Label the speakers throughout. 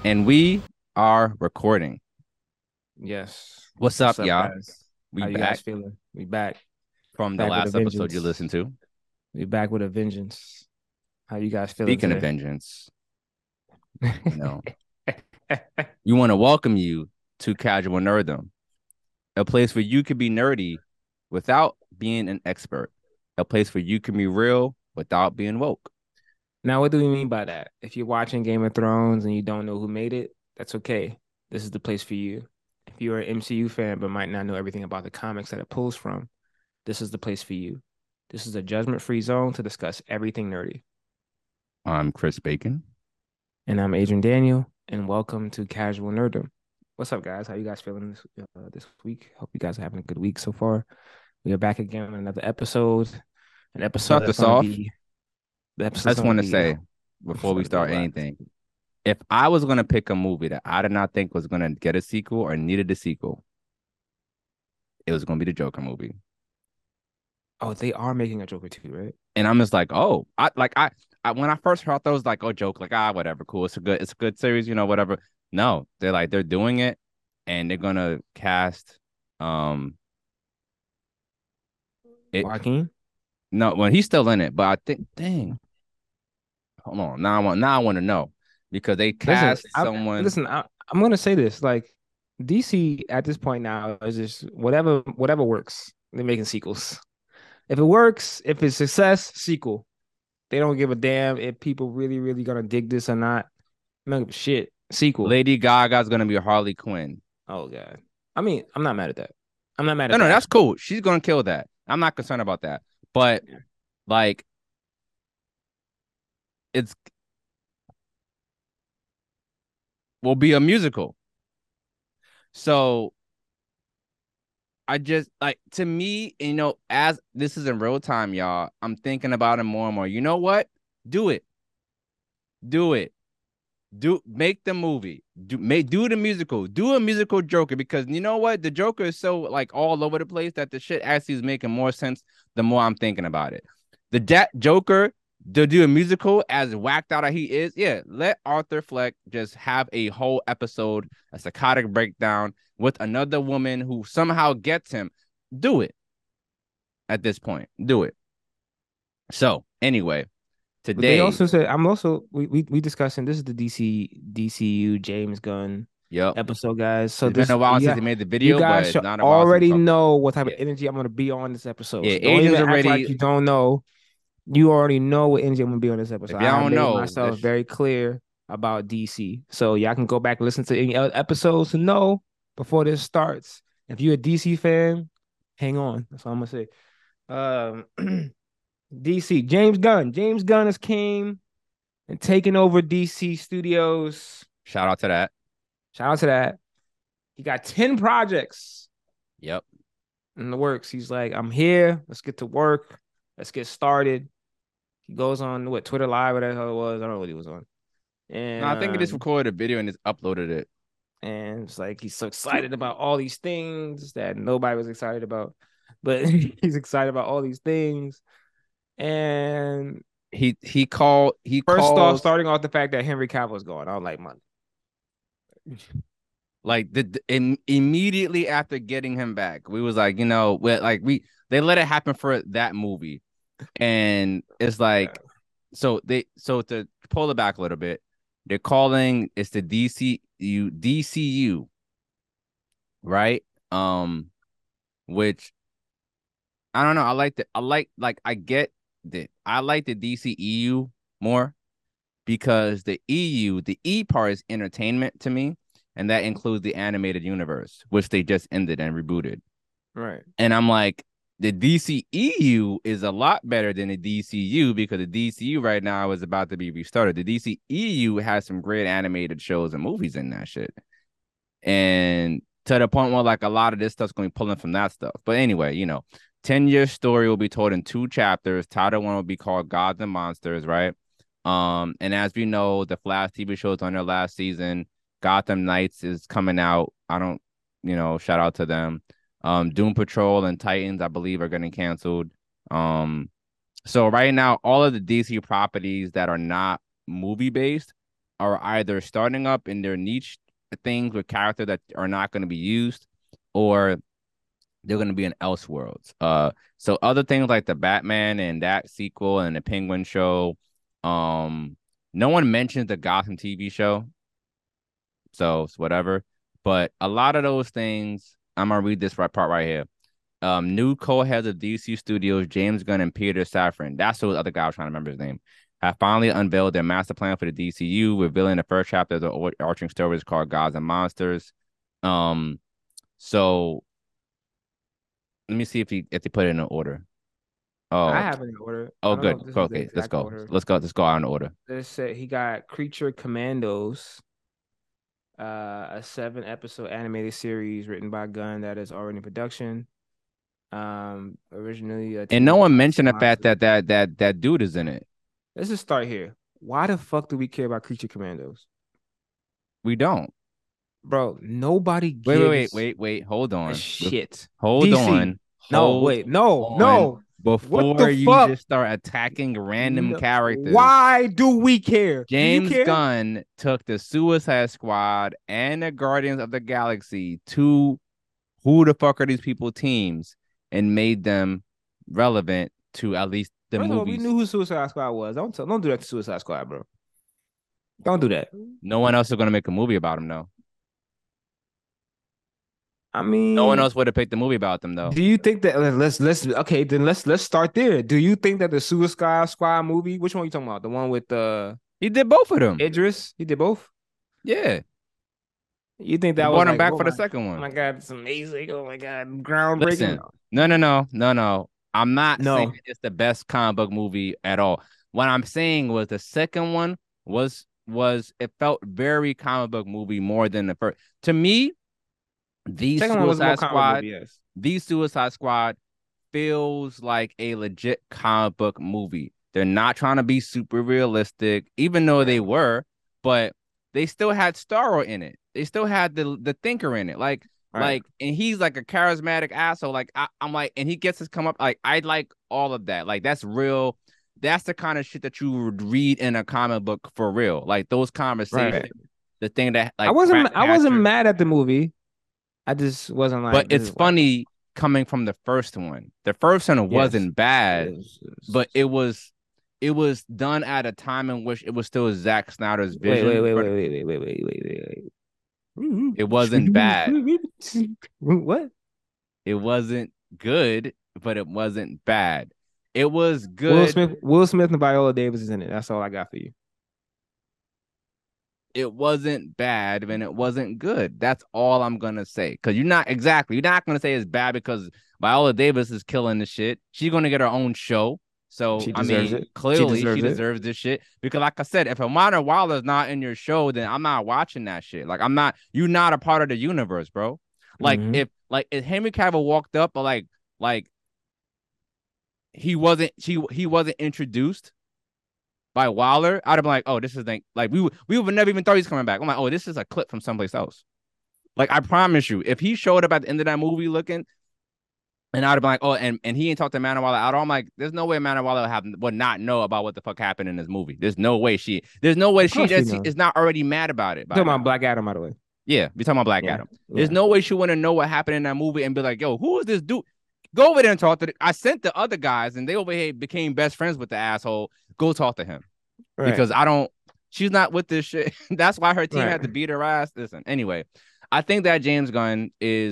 Speaker 1: And we are recording.
Speaker 2: Yes.
Speaker 1: What's up,
Speaker 2: What's up,
Speaker 1: y'all?
Speaker 2: guys?
Speaker 1: We
Speaker 2: How you guys
Speaker 1: back
Speaker 2: feeling? We back.
Speaker 1: from the
Speaker 2: Back with a
Speaker 1: last episode you
Speaker 2: vengeance.
Speaker 1: listened to.
Speaker 2: We back with a vengeance. How you guys feeling
Speaker 1: Speaking of
Speaker 2: today?
Speaker 1: vengeance, you know, we want to welcome you to Casual Nerddom, a place where you can be nerdy without being an expert, a place where you can be real without being woke.
Speaker 2: Now, what do we mean by that? If you're watching Game of Thrones and you don't know who made it, that's okay. This is the place for you. If you're an MCU fan but might not know everything about the comics that it pulls from, this is the place for you. This is a judgment-free zone to discuss everything nerdy.
Speaker 1: I'm Chris Bacon.
Speaker 2: And I'm Adrian Daniel, and welcome to Casual Nerddom. What's up, guys? How you guys feeling this week? Hope you guys are having a good week so far. We are back again on another episode. An
Speaker 1: To
Speaker 2: episode
Speaker 1: start
Speaker 2: that's
Speaker 1: this
Speaker 2: going to
Speaker 1: off,
Speaker 2: be the
Speaker 1: I
Speaker 2: episode's
Speaker 1: just
Speaker 2: going to
Speaker 1: want to
Speaker 2: be
Speaker 1: say
Speaker 2: it's
Speaker 1: before we
Speaker 2: going to be a
Speaker 1: start
Speaker 2: lot.
Speaker 1: anything, if I was going to pick a movie that I did not think was going to get a sequel or needed a sequel, it was going to be the Joker movie.
Speaker 2: Oh, they are making a Joker too, right?
Speaker 1: And I'm just like, oh, I when I first heard that, I was like, oh, joke, like, whatever, cool, it's a good series, whatever. No, they're doing it, and they're gonna cast, it.
Speaker 2: Joaquin.
Speaker 1: No, well, he's still in it, but I think, dang, hold on, now I want to know because they
Speaker 2: Listen,
Speaker 1: cast someone.
Speaker 2: I'm going to say this. Like, DC at this point now is just whatever works. They're making sequels. If it works, if it's success, sequel. They don't give a damn if people really gonna dig this or not. No shit. Sequel.
Speaker 1: Lady Gaga's gonna be Harley Quinn.
Speaker 2: Oh god. I mean, I'm not mad at that. I'm not mad
Speaker 1: No,
Speaker 2: at the
Speaker 1: no, that's
Speaker 2: action.
Speaker 1: cool. She's gonna kill that. I'm not concerned about that. But
Speaker 2: Yeah.
Speaker 1: like, it's will be a musical. So I just like to me, as this is in real time, y'all, I'm thinking about it more and more. You know what? Do it. Do it. Make the movie. Do the musical. Do a musical Joker because you know what? The Joker is so like all over the place that the shit actually is making more sense the more I'm thinking about it. The Joker to do a musical as whacked out as he is, yeah, let Arthur Fleck just have a whole episode, a psychotic breakdown with another woman who somehow gets him. Do it at this point. Do it. So anyway,
Speaker 2: But they
Speaker 1: today,
Speaker 2: also said I'm also we discussing this is the DCU James Gunn
Speaker 1: yep,
Speaker 2: episode, guys. So
Speaker 1: it's been
Speaker 2: this
Speaker 1: a while since
Speaker 2: yeah,
Speaker 1: they made the
Speaker 2: you
Speaker 1: video, but
Speaker 2: guys
Speaker 1: it's
Speaker 2: should
Speaker 1: not a while since we
Speaker 2: already
Speaker 1: talked about it.
Speaker 2: know what type of
Speaker 1: Yeah,
Speaker 2: energy I'm gonna be on this episode.
Speaker 1: yeah.
Speaker 2: So don't
Speaker 1: Adrian's
Speaker 2: even act like
Speaker 1: already.
Speaker 2: you don't know. You already know what energy I'm gonna be on this episode.
Speaker 1: If
Speaker 2: I
Speaker 1: y'all
Speaker 2: have
Speaker 1: don't
Speaker 2: made
Speaker 1: know,
Speaker 2: myself very clear about DC. So y'all can go back and listen to any other episodes to know before this starts. If you're a DC fan, hang on. That's all I'm gonna say. DC, James Gunn. James Gunn has came and taken over DC Studios.
Speaker 1: shout out to that.
Speaker 2: Shout out to that. He got 10 projects
Speaker 1: Yep.
Speaker 2: in the works. He's like, I'm here. Let's get to work. Let's get started. He goes on what Twitter Live, whatever the hell it was. I don't know what he was on.
Speaker 1: No,
Speaker 2: And
Speaker 1: I think he just recorded a video and just uploaded it.
Speaker 2: and it's like he's so excited about all these things that nobody was excited about. But he's excited about all these things. And
Speaker 1: He
Speaker 2: first off,
Speaker 1: calls
Speaker 2: starting off the fact that Henry Cavill is gone, I don't like money.
Speaker 1: like immediately after getting him back. We was like, we they let it happen for that movie, and it's
Speaker 2: Yeah.
Speaker 1: like, so to pull it back a little bit, they're calling it's the DCU, right? Which I don't know. I like the I like I get that I like the DCEU more because the E part is entertainment to me, and that includes the animated universe, which they just ended and rebooted.
Speaker 2: Right.
Speaker 1: And I'm like, the DCEU is a lot better than the DCU because the DCU right now is about to be restarted. The DCEU has some great animated shows and movies in that shit. And to the point where like a lot of this stuff's going to be pulling from that stuff. But anyway, 10-year story will be told in 2 chapters. Title one will be called Gods and Monsters, right? And as we know, the Flash TV show is on their last season. Gotham Knights is coming out. I don't, shout out to them. Doom Patrol and Titans, I believe, are getting canceled. So right now, all of the DC properties that are not movie based are either starting up in their niche things with characters that are not going to be used, or they're going to be in Elseworlds. So other things like the Batman and that sequel and the Penguin show, no one mentions the Gotham TV show, so it's whatever. But a lot of those things, I'm gonna read this part right here. New co-heads of DC Studios, James Gunn and Peter Safran. That's the other guy I was trying to remember his name. Have finally unveiled their master plan for the DCU, revealing the first chapter of the overarching stories called Gods and Monsters. So let me see if they put it in order.
Speaker 2: I
Speaker 1: Oh,
Speaker 2: have it in order.
Speaker 1: oh,
Speaker 2: I don't know
Speaker 1: good.
Speaker 2: if this is the
Speaker 1: Okay, let's
Speaker 2: exact
Speaker 1: go.
Speaker 2: order.
Speaker 1: Let's go out in order.
Speaker 2: They said he got Creature Commandos, a 7-episode animated series written by Gunn that is already in production. Originally a
Speaker 1: And
Speaker 2: team
Speaker 1: no
Speaker 2: of
Speaker 1: one
Speaker 2: gods
Speaker 1: mentioned
Speaker 2: and
Speaker 1: the fact
Speaker 2: monsters.
Speaker 1: that dude is in it.
Speaker 2: Let's just start here. Why the fuck do we care about Creature Commandos?
Speaker 1: We don't.
Speaker 2: Bro, nobody
Speaker 1: Wait,
Speaker 2: gives
Speaker 1: wait. Hold
Speaker 2: a
Speaker 1: on.
Speaker 2: shit.
Speaker 1: Hold
Speaker 2: DC.
Speaker 1: on.
Speaker 2: No,
Speaker 1: Hold
Speaker 2: wait, no,
Speaker 1: on
Speaker 2: no. What
Speaker 1: before
Speaker 2: the
Speaker 1: you
Speaker 2: fuck?
Speaker 1: just start attacking random
Speaker 2: No.
Speaker 1: characters.
Speaker 2: Why do we care? Do you
Speaker 1: James
Speaker 2: care?
Speaker 1: Gunn took the Suicide Squad and the Guardians of the Galaxy to who the fuck are these people teams and made them relevant to at least the
Speaker 2: First of all, we knew
Speaker 1: movies.
Speaker 2: who Suicide Squad was. Don't do that to Suicide Squad, bro. Don't do that.
Speaker 1: No one else is gonna make a movie about them though.
Speaker 2: I
Speaker 1: No one
Speaker 2: mean,
Speaker 1: else would have picked a movie about them though.
Speaker 2: do you think that let's okay, then let's start there. Do you think that the Suicide Squad movie, which one are you talking about? The one with
Speaker 1: He did both of them.
Speaker 2: Idris? He did both?
Speaker 1: Yeah.
Speaker 2: You think
Speaker 1: They
Speaker 2: that was
Speaker 1: brought him
Speaker 2: like,
Speaker 1: back for the second
Speaker 2: oh
Speaker 1: one.
Speaker 2: my God, it's amazing. Oh my God, groundbreaking.
Speaker 1: Listen, no. I'm not saying
Speaker 2: No.
Speaker 1: it's the best comic book movie at all. What I'm saying was the second one was it felt very comic book movie more than the first. To me, the
Speaker 2: Second one was more
Speaker 1: Suicide
Speaker 2: comic book,
Speaker 1: Squad,
Speaker 2: yes.
Speaker 1: the Suicide Squad feels like a legit comic book movie. They're not trying to be super realistic, even though
Speaker 2: Right.
Speaker 1: they were, but they still had Starro in it. They still had the thinker in it.
Speaker 2: Right.
Speaker 1: And he's like a charismatic asshole. Like I'm like, and he gets his come up. Like I like all of that. Like that's real. That's the kind of shit that you would read in a comic book for real. Like those
Speaker 2: Right.
Speaker 1: conversations, the thing that
Speaker 2: I
Speaker 1: like
Speaker 2: wasn't I wasn't
Speaker 1: Ratcatcher.
Speaker 2: mad at the movie. I just wasn't
Speaker 1: But
Speaker 2: like, this
Speaker 1: it's
Speaker 2: is whack.
Speaker 1: funny coming from the first one. The first one
Speaker 2: Yes.
Speaker 1: wasn't bad, but
Speaker 2: Yes.
Speaker 1: it was done at a time in which it was still Zack Snyder's
Speaker 2: Wait, wait,
Speaker 1: vision.
Speaker 2: wait, wait, wait, wait, wait, wait, wait, wait, wait.
Speaker 1: It wasn't bad.
Speaker 2: What?
Speaker 1: It wasn't good, but it wasn't bad. It was good.
Speaker 2: Will Smith and Viola Davis is in it. That's all I got for you.
Speaker 1: It wasn't bad, and it wasn't good. That's all I'm gonna say. Because you're not gonna say it's bad because Viola Davis is killing the shit. She's gonna get her own show. So
Speaker 2: She
Speaker 1: I
Speaker 2: deserves
Speaker 1: mean,
Speaker 2: it. She
Speaker 1: clearly she
Speaker 2: deserves it.
Speaker 1: deserves this shit. Because like I said, if Amanda Waller's not in your show, then I'm not watching that shit. Like I'm not, you're not a part of the universe, bro.
Speaker 2: Hmm.
Speaker 1: Like if Henry Cavill walked up, but like he wasn't introduced by Waller, I'd have been like, oh, this is like we would never even thought he's coming back. I'm like, oh, this is a clip from someplace else. Like I promise you, if he showed up at the end of that movie looking, and I'd have been like, oh, and he ain't talked to Amanda Waller at all. I'm like, there's no way Amanda Waller would not know about what the fuck happened in this movie. There's no way
Speaker 2: Of course she
Speaker 1: she
Speaker 2: knows.
Speaker 1: is not already mad about it by
Speaker 2: Talking about
Speaker 1: now.
Speaker 2: Black Adam, by the way.
Speaker 1: Yeah, we talking about Black
Speaker 2: Yeah.
Speaker 1: Adam. There's
Speaker 2: Yeah.
Speaker 1: no way she wouldn't know what happened in that movie and be like, yo, who is this dude? Go over there and talk to I sent the other guys and they over here became best friends with the asshole. Go talk to him.
Speaker 2: Right.
Speaker 1: Because she's not with this shit. That's why her team
Speaker 2: Right.
Speaker 1: had to beat her ass. Listen, anyway, I think that James Gunn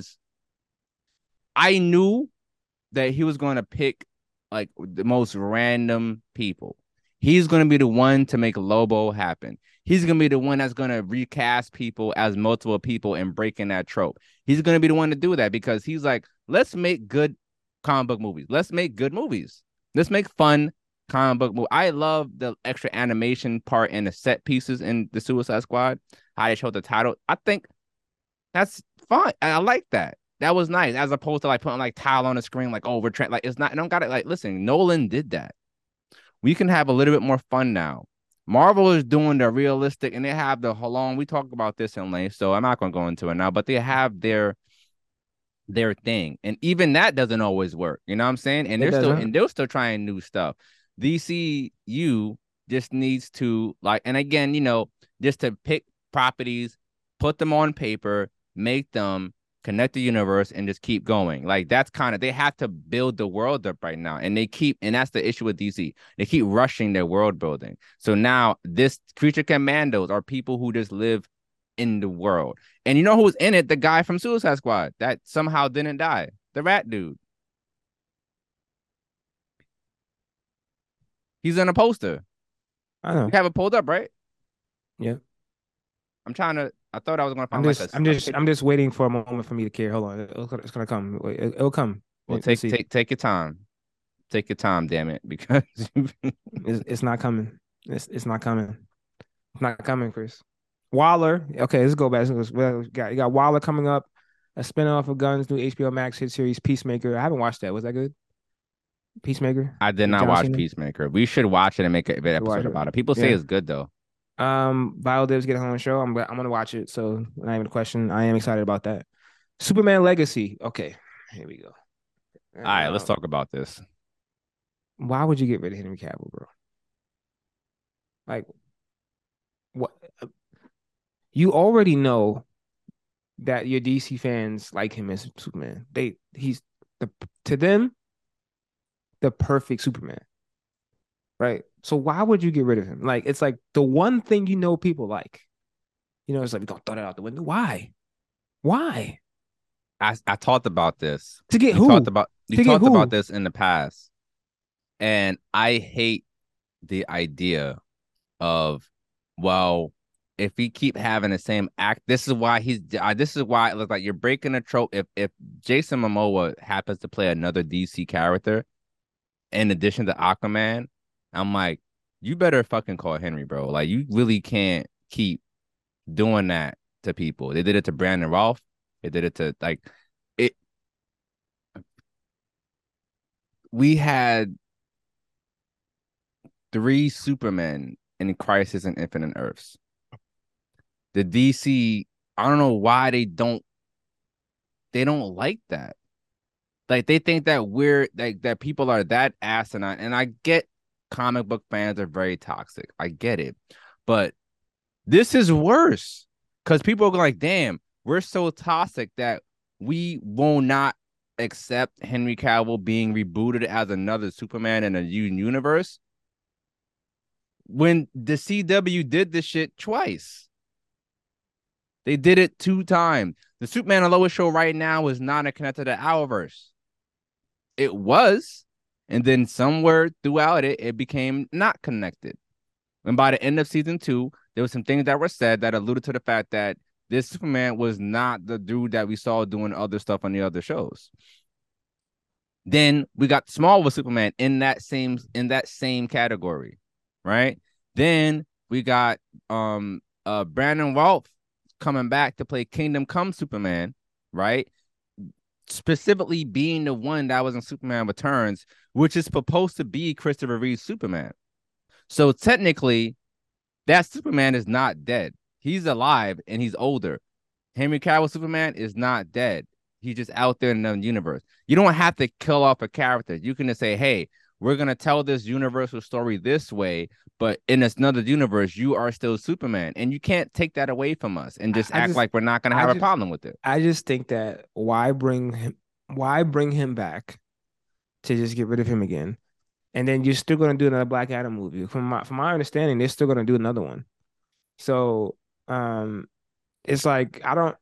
Speaker 1: I knew that he was going to pick like the most random people. He's going to be the one to make Lobo happen. He's going to be the one that's going to recast people as multiple people and breaking that trope. He's going to be the one to do that because he's like, let's make good comic book movies. Let's make good movies. Let's make fun comic book movie. I love the extra animation part and the set pieces in the Suicide Squad. How they showed the title. I think that's fine. I like that. That was nice, as opposed to like putting like tile on the screen, like, oh, we're trying, like, it's not, I don't got it. Like, listen, Nolan did that. We can have a little bit more fun now. Marvel is doing the realistic, and they have the hold on. We talked about this in length, so I'm not going to go into it now. But they have their thing, and even that doesn't always work. You know what I'm saying? And
Speaker 2: It doesn't.
Speaker 1: they're still trying new stuff. DCU just needs to like, and again, just to pick properties, put them on paper, make them connect the universe, and just keep going. Like that's kind of they have to build the world up right now, and that's the issue with DC. They keep rushing their world building. So now this creature commandos are people who just live in the world. And you know who's in it? The guy from Suicide Squad that somehow didn't die. The rat dude. He's in a poster.
Speaker 2: I
Speaker 1: You
Speaker 2: know.
Speaker 1: have it pulled up, right?
Speaker 2: Yeah.
Speaker 1: I thought I was gonna find like a picture.
Speaker 2: I'm just waiting for a moment for me to care. Hold on. It's gonna come. Wait, it'll come.
Speaker 1: Well,
Speaker 2: Let's see.
Speaker 1: take your time. Take your time, damn it, because
Speaker 2: It's not coming. It's not coming. It's not coming, Chris. Waller. Okay, let's go back. You got Waller coming up. A spinoff of Gunn's new HBO Max hit series Peacemaker. I haven't watched that. Was that good? Peacemaker.
Speaker 1: I did
Speaker 2: With
Speaker 1: not
Speaker 2: John
Speaker 1: watch
Speaker 2: Cena?
Speaker 1: Peacemaker. We should watch it and make an
Speaker 2: Watch
Speaker 1: episode
Speaker 2: it.
Speaker 1: about it. People say
Speaker 2: Yeah.
Speaker 1: it's good though.
Speaker 2: Viola Davis getting on the show. I'm gonna watch it. So not even a question. I am excited about that. Superman Legacy. Okay, here we go.
Speaker 1: All right, let's talk about this.
Speaker 2: Why would you get rid of Henry Cavill, bro? Like, what? You already know that your DC fans like him as Superman. He's to them the perfect Superman, right? So why would you get rid of him? Like, it's like the one thing people like. It's like we don't throw that out the window. Why? Why?
Speaker 1: I talked about this.
Speaker 2: To get
Speaker 1: We
Speaker 2: who?
Speaker 1: talked about
Speaker 2: To get who?
Speaker 1: this in the past, and I hate the idea of, well, if we keep having the same act, this is why it looks like you're breaking a trope. If Jason Momoa happens to play another DC character in addition to Aquaman, I'm like, you better fucking call Henry, bro. Like, you really can't keep doing that to people. They did it to Brandon Routh. They did it to like it. We had 3 Supermen in Crisis and Infinite Earths. The DC, I don't know why they don't like that. Like they think that we're like that people are that asinine. And I get comic book fans are very toxic. I get it. But this is worse. Because people are like, damn, we're so toxic that we will not accept Henry Cavill being rebooted as another Superman in a universe. When the CW did this shit twice. They did it 2 times. The Superman and Lois show right now is not connected to Arrowverse. It was, and then somewhere throughout it, it became not connected. And by the end of season 2, there were some things that were said that alluded to the fact that this Superman was not the dude that we saw doing other stuff on the other shows. Then we got Smallville Superman in that same category, right? Then we got Brandon Routh coming back to play Kingdom Come Superman, right? Specifically being the one that was in Superman Returns, which is supposed to be Christopher Reeve's Superman. So technically, that Superman is not dead. He's alive and he's older. Henry Cavill Superman is not dead. He's just out there in the universe. You don't have to kill off a character. You can just say, hey, we're going to tell this universal story this way, but in this another universe, you are still Superman. And you can't take that away from us and just act like we're not going to have a problem with it.
Speaker 2: I just think that why bring him back to just get rid of him again? And then you're still going to do another Black Adam movie. From my understanding, they're still going to do another one. So it's like, I don't,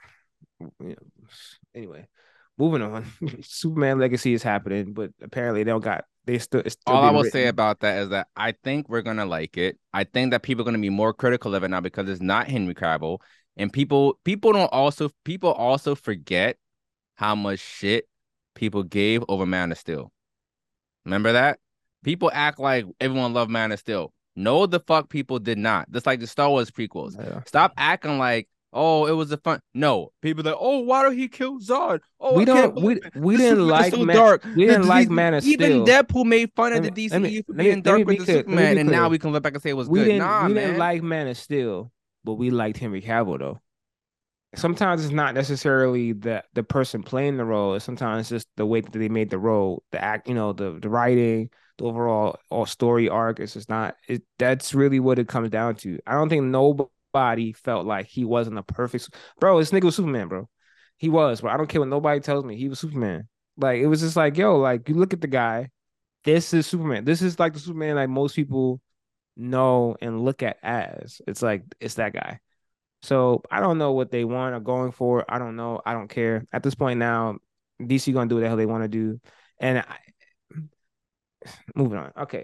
Speaker 2: anyway, moving on. Superman Legacy is happening, but apparently it's still
Speaker 1: all I will
Speaker 2: written.
Speaker 1: say about that is that I think we're gonna like it. I think that people are gonna be more critical of it now because it's not Henry Cavill, and people also forget how much shit people gave over Man of Steel. Remember that? People act like everyone loved Man of Steel. No, the fuck people did not. Just like the Star Wars prequels.
Speaker 2: Yeah.
Speaker 1: Stop acting like, oh, it was a fun. No, people that, oh, why did he kill Zod? Oh,
Speaker 2: we
Speaker 1: I can't
Speaker 2: don't. We
Speaker 1: this
Speaker 2: didn't like
Speaker 1: so
Speaker 2: Man.
Speaker 1: dark.
Speaker 2: We didn't like Man of Steel.
Speaker 1: Even Deadpool made fun of the DCEU for being dark with the Superman, and now we can look back and say it was good.
Speaker 2: We didn't like Man of Steel, but we liked Henry Cavill though. sometimes it's not necessarily the person playing the role. It's sometimes just the way that they made the role, the act, the writing, the overall all story arc. It's just not it. That's really what it comes down to. I don't think nobody felt like he wasn't a perfect bro. This nigga was Superman, bro. He was, bro. I don't care what nobody tells me. He was Superman. Like it was just like, yo, like you look at the guy. This is Superman. This is like the Superman like most people know and look at as. It's like it's that guy. So I don't know what they want or going for. I don't know. I don't care. At this point now, DC gonna do what the hell they want to do. And moving on. Okay.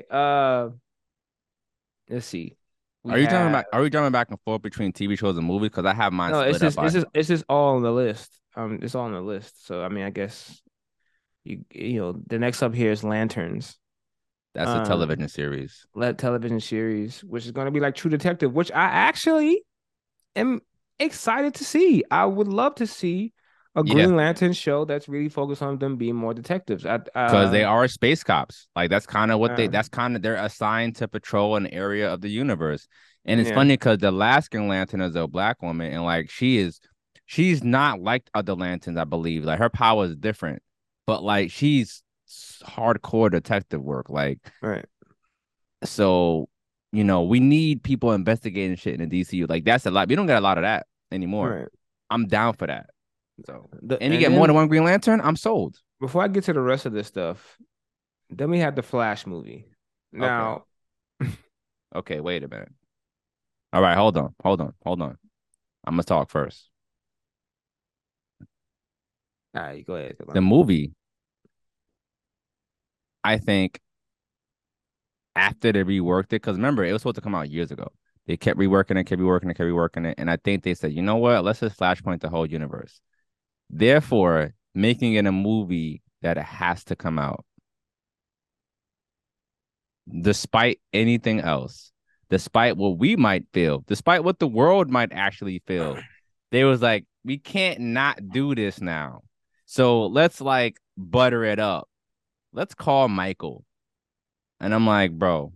Speaker 2: Let's see. We have
Speaker 1: Are you jumping back and forth between TV shows and movies? Because I have mine
Speaker 2: no.
Speaker 1: split up by.
Speaker 2: It's just all on the list. It's all on the list. So I mean, I guess the next up here is Lanterns.
Speaker 1: That's a
Speaker 2: Um,
Speaker 1: television series.
Speaker 2: Let television series, which is gonna be like True Detective, which I actually am excited to see. I would love to see a
Speaker 1: Yeah,
Speaker 2: Green Lantern show that's really focused on them being more detectives.
Speaker 1: because they are space cops. Like that's kind of what they.
Speaker 2: Uh,
Speaker 1: That's kind of they're assigned to patrol an area of the universe. And it's
Speaker 2: yeah,
Speaker 1: funny because the last Green Lantern is a black woman, and like she's not like other lanterns. I believe like her power is different, but like she's hardcore detective work. Like
Speaker 2: right,
Speaker 1: so, we need people investigating shit in the DCU. Like that's a lot. We don't get a lot of that anymore.
Speaker 2: right.
Speaker 1: I'm down for that. So, and you
Speaker 2: And
Speaker 1: get more than
Speaker 2: then
Speaker 1: one Green Lantern, I'm sold.
Speaker 2: before I get to the rest of this stuff, then we had the Flash movie.
Speaker 1: Okay.
Speaker 2: Now,
Speaker 1: Okay, wait a minute. All right, hold on. I'm gonna talk first.
Speaker 2: all right, go ahead.
Speaker 1: The movie, I think, after they reworked it, because remember, it was supposed to come out years ago. They kept reworking it, kept reworking it, kept reworking it. And I think they said, you know what? Let's just flashpoint the whole universe. Therefore, making it a movie that it has to come out, despite anything else, despite what we might feel, despite what the world might actually feel. They was like, we can't not do this now. So let's like butter it up. Let's call Michael. And I'm like, bro,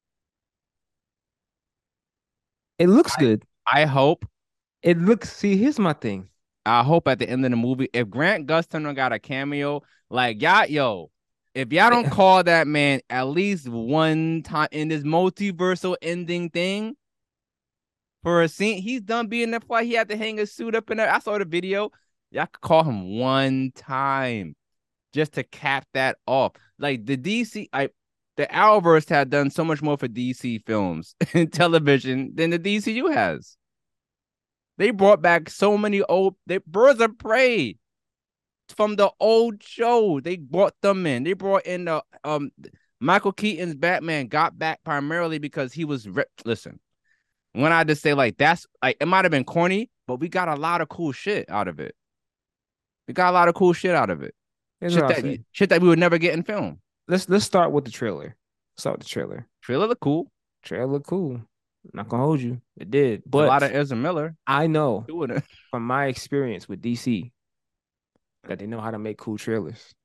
Speaker 2: It looks
Speaker 1: I
Speaker 2: good.
Speaker 1: I hope
Speaker 2: It looks. See, here's my thing.
Speaker 1: I hope at the end of the movie, if Grant Gustin got a cameo, like y'all, yo, if y'all don't call that man at least one time in this multiversal ending thing for a scene, he's done being that fly. He had to hang his suit up in there. I saw the video. Y'all could call him one time just to cap that off. Like the Arrowverse had done so much more for DC films and television than the DCU has. They brought back so many Birds of Prey from the old show. They brought them in. They brought in the Michael Keaton's Batman got back primarily because he was listen. When I just say like that's like it might have been corny, but we got a lot of cool shit out of it. We got a lot of cool shit out of it.
Speaker 2: Here's what I'll say.
Speaker 1: Shit that we would never get in film.
Speaker 2: Let's start with the trailer. Start with the trailer.
Speaker 1: Trailer look cool.
Speaker 2: Trailer look cool. Not gonna hold you. It did,
Speaker 1: It's a lot of
Speaker 2: but
Speaker 1: Ezra Miller
Speaker 2: I know
Speaker 1: doing it.
Speaker 2: from my experience with DC that they know how to make cool trailers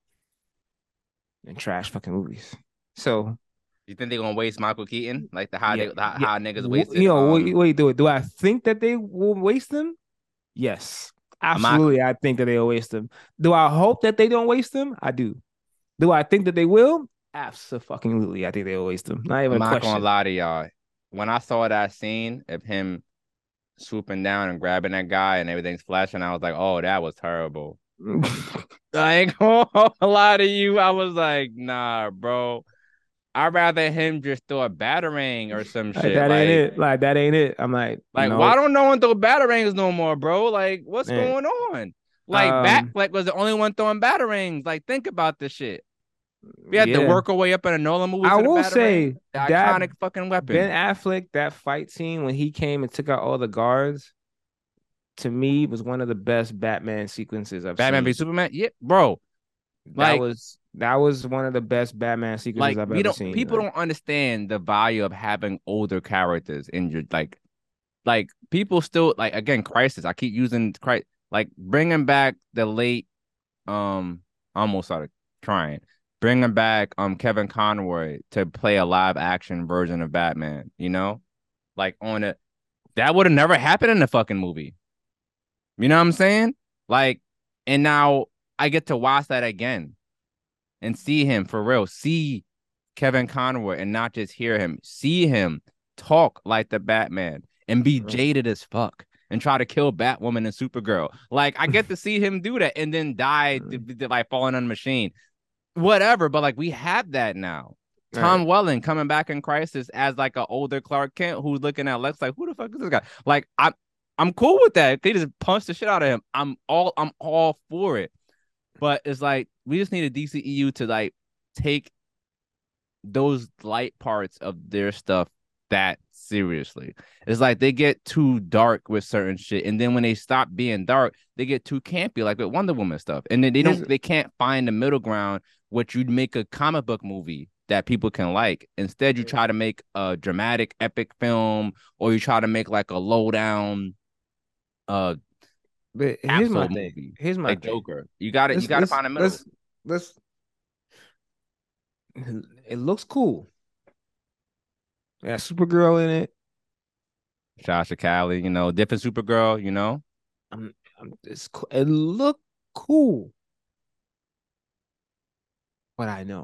Speaker 2: and trash fucking movies. So
Speaker 1: You think they're gonna waste Michael Keaton like
Speaker 2: yeah, yeah.
Speaker 1: how niggas wasted
Speaker 2: Wait, do I think that they will waste them? Yes,
Speaker 1: I'm not
Speaker 2: absolutely. I think that they'll waste them. Do I hope that they don't waste them? I do. Do I think that they will? Absolutely. I think they'll waste them. Not even
Speaker 1: I'm
Speaker 2: a
Speaker 1: not gonna
Speaker 2: question.
Speaker 1: lie to y'all. When I saw that scene of him swooping down and grabbing that guy and everything's flashing, I was like, oh, that was terrible. I ain't gonna lie to you. I was like, nah, bro. I'd rather him just throw a batarang or some
Speaker 2: Like
Speaker 1: shit.
Speaker 2: that ain't it. Like that ain't it. I'm like,
Speaker 1: Why
Speaker 2: no.
Speaker 1: don't no one throw batarangs no more, bro? Like, what's
Speaker 2: Man.
Speaker 1: going on? Like,
Speaker 2: Um,
Speaker 1: Batfleck was the only one throwing batarangs. Like, think about this shit. We had to
Speaker 2: yeah.
Speaker 1: work our way up in a Nolan movie
Speaker 2: I
Speaker 1: to the
Speaker 2: will
Speaker 1: batarang,
Speaker 2: say
Speaker 1: the
Speaker 2: that
Speaker 1: iconic fucking
Speaker 2: Ben
Speaker 1: weapon.
Speaker 2: Affleck, that fight scene when he came and took out all the guards, to me was one of the best Batman sequences I've
Speaker 1: Batman v
Speaker 2: seen.
Speaker 1: Superman, yeah, bro.
Speaker 2: That
Speaker 1: Like,
Speaker 2: was that was one of the best Batman sequences I've
Speaker 1: we
Speaker 2: ever
Speaker 1: don't
Speaker 2: seen.
Speaker 1: people
Speaker 2: Like,
Speaker 1: don't understand the value of having older characters injured. Like people still like again, Crisis. I keep using Crisis, like bringing back the late I almost started trying. Bringing back Kevin Conroy to play a live action version of Batman, like on it. That would have never happened in the fucking movie. You know what I'm saying? Like, and now I get to watch that again and see him for real. See Kevin Conroy and not just hear him. See him talk like the Batman and be jaded as fuck and try to kill Batwoman and Supergirl. Like, I get to see him do that and then die like falling on a machine. Whatever, but like we have that now.
Speaker 2: Right.
Speaker 1: Tom Welling coming back in Crisis as like an older Clark Kent who's looking at Lex like, who the fuck is this guy? Like, I'm cool with that. They just punched the shit out of him. I'm all for it. But it's like we just need a DCEU to like take those light parts of their stuff that seriously. It's like they get too dark with certain shit, and then when they stop being dark, they get too campy, like with Wonder Woman stuff. And then
Speaker 2: Here's
Speaker 1: they can't find the middle ground, which you'd make a comic book movie that people can like. Instead, you try to make a dramatic, epic film, or you try to make like a low down uh
Speaker 2: but here's my
Speaker 1: capsule
Speaker 2: thing.
Speaker 1: movie
Speaker 2: Here's my
Speaker 1: like
Speaker 2: thing.
Speaker 1: Joker. You gotta find a middle.
Speaker 2: Let's it looks cool. Yeah, Supergirl in it.
Speaker 1: Sasha Cali, different Supergirl,
Speaker 2: It look cool. But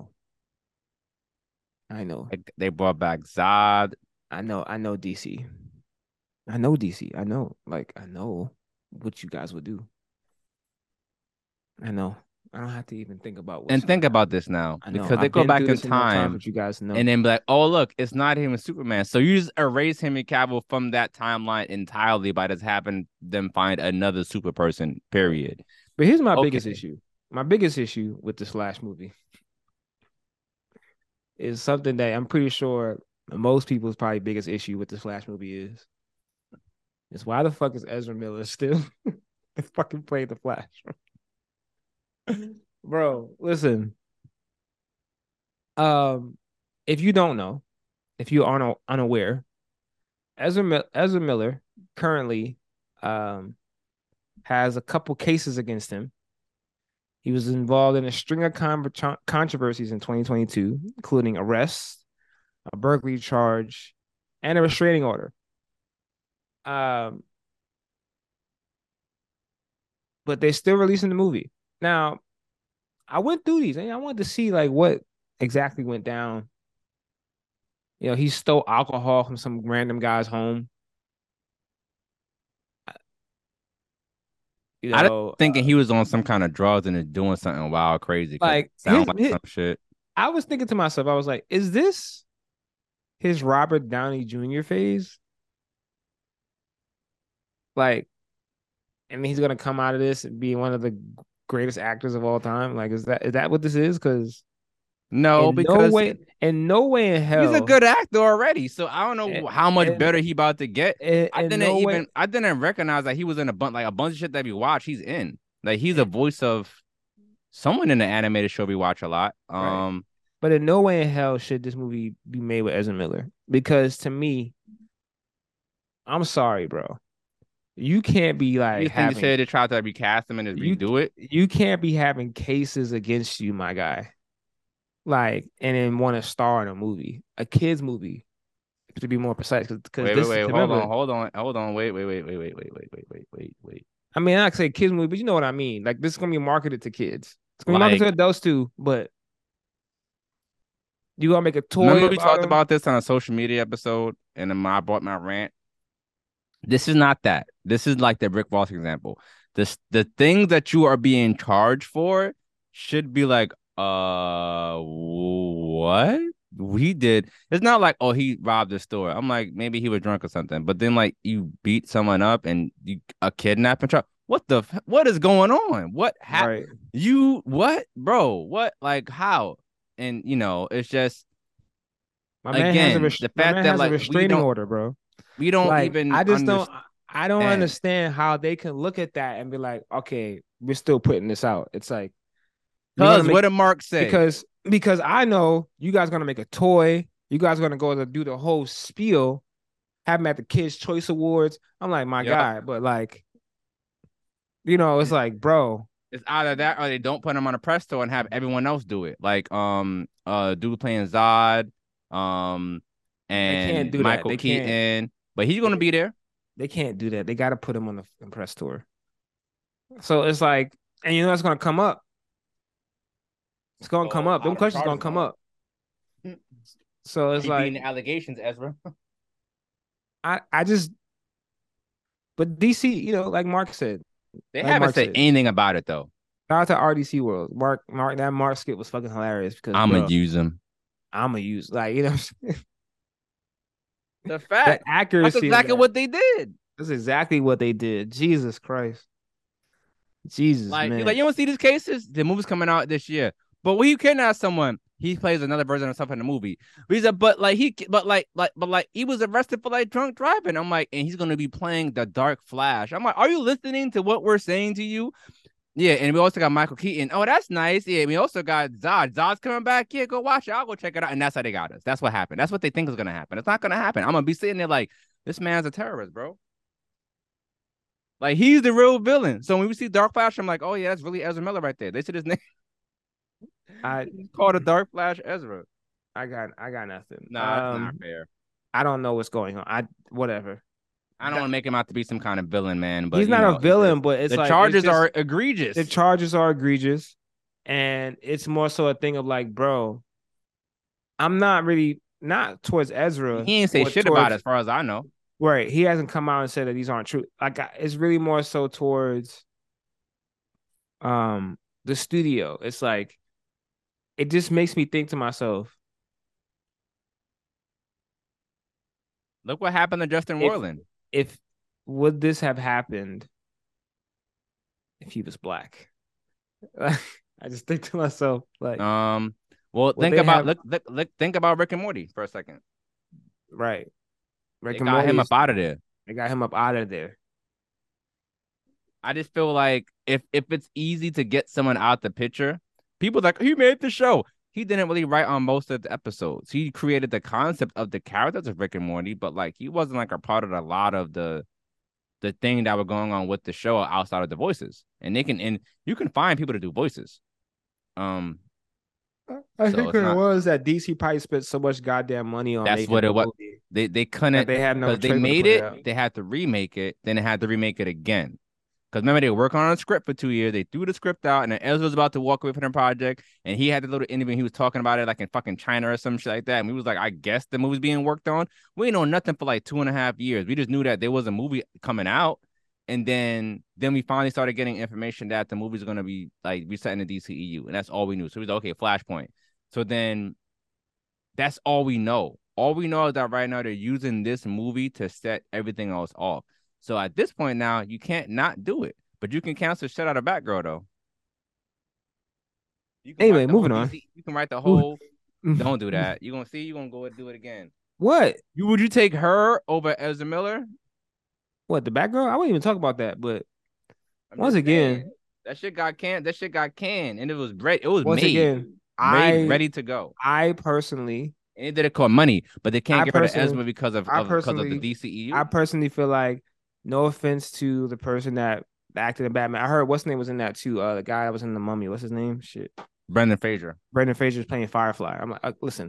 Speaker 2: I know.
Speaker 1: Like, they brought back Zod.
Speaker 2: I know DC. I know DC. I know. Like I know what you guys would do. I know. I don't have to even think about what
Speaker 1: And
Speaker 2: you
Speaker 1: think
Speaker 2: guys.
Speaker 1: about this now,
Speaker 2: I know.
Speaker 1: because they
Speaker 2: I've
Speaker 1: go
Speaker 2: been
Speaker 1: back
Speaker 2: through
Speaker 1: in
Speaker 2: this enough times for
Speaker 1: time
Speaker 2: you guys to know.
Speaker 1: and then be like, oh, look, it's not him, it's Superman. So you just erase Henry Cavill from that timeline entirely by just having them find another super person,
Speaker 2: Right.
Speaker 1: period.
Speaker 2: But here's my biggest
Speaker 1: Okay.
Speaker 2: issue. My biggest issue with this Flash movie is something that I'm pretty sure most people's probably biggest issue with this Flash movie is why the fuck is Ezra Miller still fucking playing the Flash? Bro, listen. Um, if you don't know, if you are unaware, Ezra Miller currently um has a couple cases against him. He was involved in a string of controversies in 2022, including arrests, a burglary charge, and a restraining order. Um, but they're still releasing the movie. Now, I went through these and I wanted to see like what exactly went down. He stole alcohol from some random guy's home. You
Speaker 1: I was
Speaker 2: know,
Speaker 1: thinking he was on some kind of drugs and is doing something wild crazy because it
Speaker 2: like
Speaker 1: sounds like some shit.
Speaker 2: I was thinking to myself, I was like, is this his Robert Downey Jr. phase? Like, and he's gonna come out of this and be one of the greatest actors of all time. Like, is that what this is? Because
Speaker 1: No, because
Speaker 2: in no way in
Speaker 1: he's a
Speaker 2: hell,
Speaker 1: good actor already. So I don't know how much
Speaker 2: and
Speaker 1: better he about to get.
Speaker 2: in no way,
Speaker 1: I didn't recognize that he was in a bunch of shit that we watch. He's in. Like, he's a
Speaker 2: eh,
Speaker 1: voice of someone in the animated show we watch a lot.
Speaker 2: right? But in no way in hell should this movie be made with Ezra Miller. Because to me, I'm sorry, bro. You can't be like
Speaker 1: You think they
Speaker 2: having
Speaker 1: should have tried to recast him and just
Speaker 2: you
Speaker 1: redo it?
Speaker 2: you can't be having cases against you, my guy. Like, and then want to star in a movie, a kids movie, to be more precise. Because
Speaker 1: Wait, wait,
Speaker 2: this is
Speaker 1: wait. Hold
Speaker 2: remember.
Speaker 1: on, hold on, hold on. Wait, wait, wait, wait, wait, wait, wait, wait, wait, wait, wait.
Speaker 2: I mean, I say kids movie, but you know what I mean. Like, this is gonna be marketed to kids. It's gonna be marketed to
Speaker 1: Like,
Speaker 2: adults too. But you gonna make a toy
Speaker 1: remember we
Speaker 2: about
Speaker 1: talked
Speaker 2: them?
Speaker 1: about this on a social media episode, and then I brought my rant. This is not that. This is like the Rick Ross example. The things that you are being charged for should be like, what? We did. It's not like, oh, he robbed the store. I'm like, maybe he was drunk or something. But then, like, you beat someone up and you a kidnapping truck. What is going on? What happened?
Speaker 2: Right.
Speaker 1: What, bro? What, like, how? And it's just, again, the
Speaker 2: My
Speaker 1: fact
Speaker 2: man
Speaker 1: that
Speaker 2: has a
Speaker 1: like
Speaker 2: restraining order, bro.
Speaker 1: we don't
Speaker 2: Like,
Speaker 1: even
Speaker 2: I just don't.
Speaker 1: understand.
Speaker 2: I don't understand how they can look at that and be like, okay, we're still putting this out. It's like you're gonna
Speaker 1: Cause
Speaker 2: make
Speaker 1: what did Mark say?
Speaker 2: because I know you guys are gonna make a toy. You guys are gonna go to do the whole spiel, have them at the Kids Choice Awards. I'm like, my
Speaker 1: Yep.
Speaker 2: guy, but like, it's like, bro,
Speaker 1: It's either that or they don't put him on a press tour and have everyone else do it. Like dude playing Zod, um
Speaker 2: they can't
Speaker 1: and
Speaker 2: do that.
Speaker 1: Michael Keaton. But he's gonna
Speaker 2: They,
Speaker 1: be there.
Speaker 2: they can't do that. They got to put him on the press tour. So it's like, and you know that's gonna come up. It's gonna come
Speaker 1: So
Speaker 2: up.
Speaker 1: how
Speaker 2: Them
Speaker 1: are the
Speaker 2: questions gonna
Speaker 1: charges
Speaker 2: come
Speaker 1: going?
Speaker 2: up. So
Speaker 1: Are
Speaker 2: it's
Speaker 1: you beating
Speaker 2: like
Speaker 1: the allegations, Ezra?
Speaker 2: I just but DC, like Mark said,
Speaker 1: They haven't said anything about it though.
Speaker 2: shout out to RDC World. That Mark skit was fucking hilarious because
Speaker 1: I'm gonna
Speaker 2: bro,
Speaker 1: use them.
Speaker 2: I'm gonna use
Speaker 1: The
Speaker 2: the
Speaker 1: fact. That's
Speaker 2: accuracy of
Speaker 1: exactly
Speaker 2: that.
Speaker 1: what they did.
Speaker 2: That's exactly what they did. Jesus Christ. Jesus,
Speaker 1: Like
Speaker 2: man.
Speaker 1: you don't see these cases. The movie's coming out this year. But when you kidnap someone, he plays another version of himself in the movie. But he's a, but like he was arrested for like drunk driving. I'm like, and he's gonna be playing the Dark Flash. I'm like, are you listening to what we're saying to you? Yeah, and we also got Michael Keaton. Oh, that's nice. Yeah, we also got Zod. Zod's coming back. Yeah, go watch it. I'll go check it out. And that's how they got us. That's what happened. That's what they think is gonna happen. It's not gonna happen. I'm gonna be sitting there like, this man's a terrorist, bro. Like he's the real villain. So when we see Dark Flash, I'm like, oh yeah, that's really Ezra Miller right there. They said his name.
Speaker 2: I
Speaker 1: He's called a Dark Flash Ezra.
Speaker 2: I got nothing.
Speaker 1: Nah, that's not fair.
Speaker 2: I don't know what's going on. Whatever.
Speaker 1: I don't
Speaker 2: That,
Speaker 1: want to make him out to be some kind of villain, man. But
Speaker 2: he's not a villain, but it's
Speaker 1: the
Speaker 2: like it's
Speaker 1: charges
Speaker 2: just
Speaker 1: are egregious.
Speaker 2: the charges are egregious, and it's more so a thing of like, bro, I'm not really not towards Ezra
Speaker 1: He ain't say
Speaker 2: or
Speaker 1: shit about it,
Speaker 2: towards
Speaker 1: as far as I know.
Speaker 2: right. He hasn't come out and said that these aren't true. Like it's really more so towards the studio. It's like it just makes me think to myself,
Speaker 1: Look what happened to Justin
Speaker 2: if
Speaker 1: Roiland.
Speaker 2: if would this have happened if he was black? I just think to myself, like,
Speaker 1: Well,
Speaker 2: would
Speaker 1: think
Speaker 2: they
Speaker 1: about
Speaker 2: have
Speaker 1: look. Think about Rick and Morty for a second.
Speaker 2: right?
Speaker 1: They
Speaker 2: Rick and
Speaker 1: got
Speaker 2: Morty
Speaker 1: him up
Speaker 2: is
Speaker 1: out of there.
Speaker 2: they got him up out of there.
Speaker 1: I just feel like if it's easy to get someone out the picture, people like he made the show. He didn't really write on most of the episodes. He created the concept of the characters of Rick and Morty, but like he wasn't like a part of a lot of the thing that were going on with the show outside of the voices. And you can find people to do voices. Um,
Speaker 2: I
Speaker 1: so
Speaker 2: think
Speaker 1: it's
Speaker 2: what it
Speaker 1: not
Speaker 2: was that DC probably spent so much goddamn money on
Speaker 1: that's
Speaker 2: making
Speaker 1: what it
Speaker 2: the
Speaker 1: was.
Speaker 2: movie
Speaker 1: They
Speaker 2: that
Speaker 1: couldn't
Speaker 2: they had no
Speaker 1: because they
Speaker 2: trailer to
Speaker 1: made
Speaker 2: put it
Speaker 1: it,
Speaker 2: out.
Speaker 1: they had to remake it, then they had to remake it again. Because remember, they were working on a script for 2 years. They threw the script out, and then Ezra was about to walk away from the project. And he had the little interview. And he was talking about it like in fucking China or some shit like that. And we was like, I guess the movie's being worked on. We didn't know nothing for like 2.5 years. We just knew that there was a movie coming out. And then we finally started getting information that the movie's gonna be like resetting the DCEU, and that's all we knew. So we was like, okay, Flashpoint. So then that's all we know. All we know is that right now they're using this movie to set everything else off. So at this point now, you can't not do it, but you can cancel shit out of Batgirl though. You can write
Speaker 2: Anyway,
Speaker 1: the whole
Speaker 2: moving on.
Speaker 1: DC. You can write the
Speaker 2: Ooh.
Speaker 1: whole. Don't do that. You're gonna see. You're gonna go and do it again.
Speaker 2: What?
Speaker 1: Would you take her over Ezra Miller?
Speaker 2: What, the Batgirl? I wouldn't even talk about that, but
Speaker 1: I'm
Speaker 2: once
Speaker 1: just saying.
Speaker 2: again,
Speaker 1: That shit got canned. That shit got canned, and it was ready. It was
Speaker 2: once
Speaker 1: made,
Speaker 2: again, I
Speaker 1: ready to go.
Speaker 2: I personally
Speaker 1: And it did it cost money, but they can't
Speaker 2: I
Speaker 1: get rid of
Speaker 2: personally
Speaker 1: Ezra because of,
Speaker 2: I
Speaker 1: because of the
Speaker 2: personally I
Speaker 1: DCEU.
Speaker 2: personally feel like no offense to the person that acted in Batman. I heard what's name was in that too. The guy that was in the Mummy. What's his name? Shit.
Speaker 1: Brendan Fraser.
Speaker 2: Brendan Fraser's playing Firefly. I'm like, listen,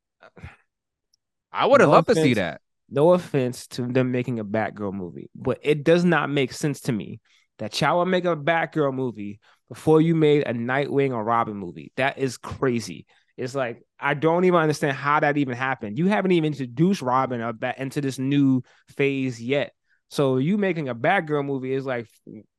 Speaker 1: I would have
Speaker 2: no
Speaker 1: loved to see
Speaker 2: offense,
Speaker 1: that.
Speaker 2: no offense to them making a Batgirl movie, but it does not make sense to me that y'all would make a Batgirl movie before you made a Nightwing or Robin movie. That is crazy. It's like I don't even understand how that even happened. You haven't even introduced Robin or into this new phase yet. So you making a Batgirl movie is like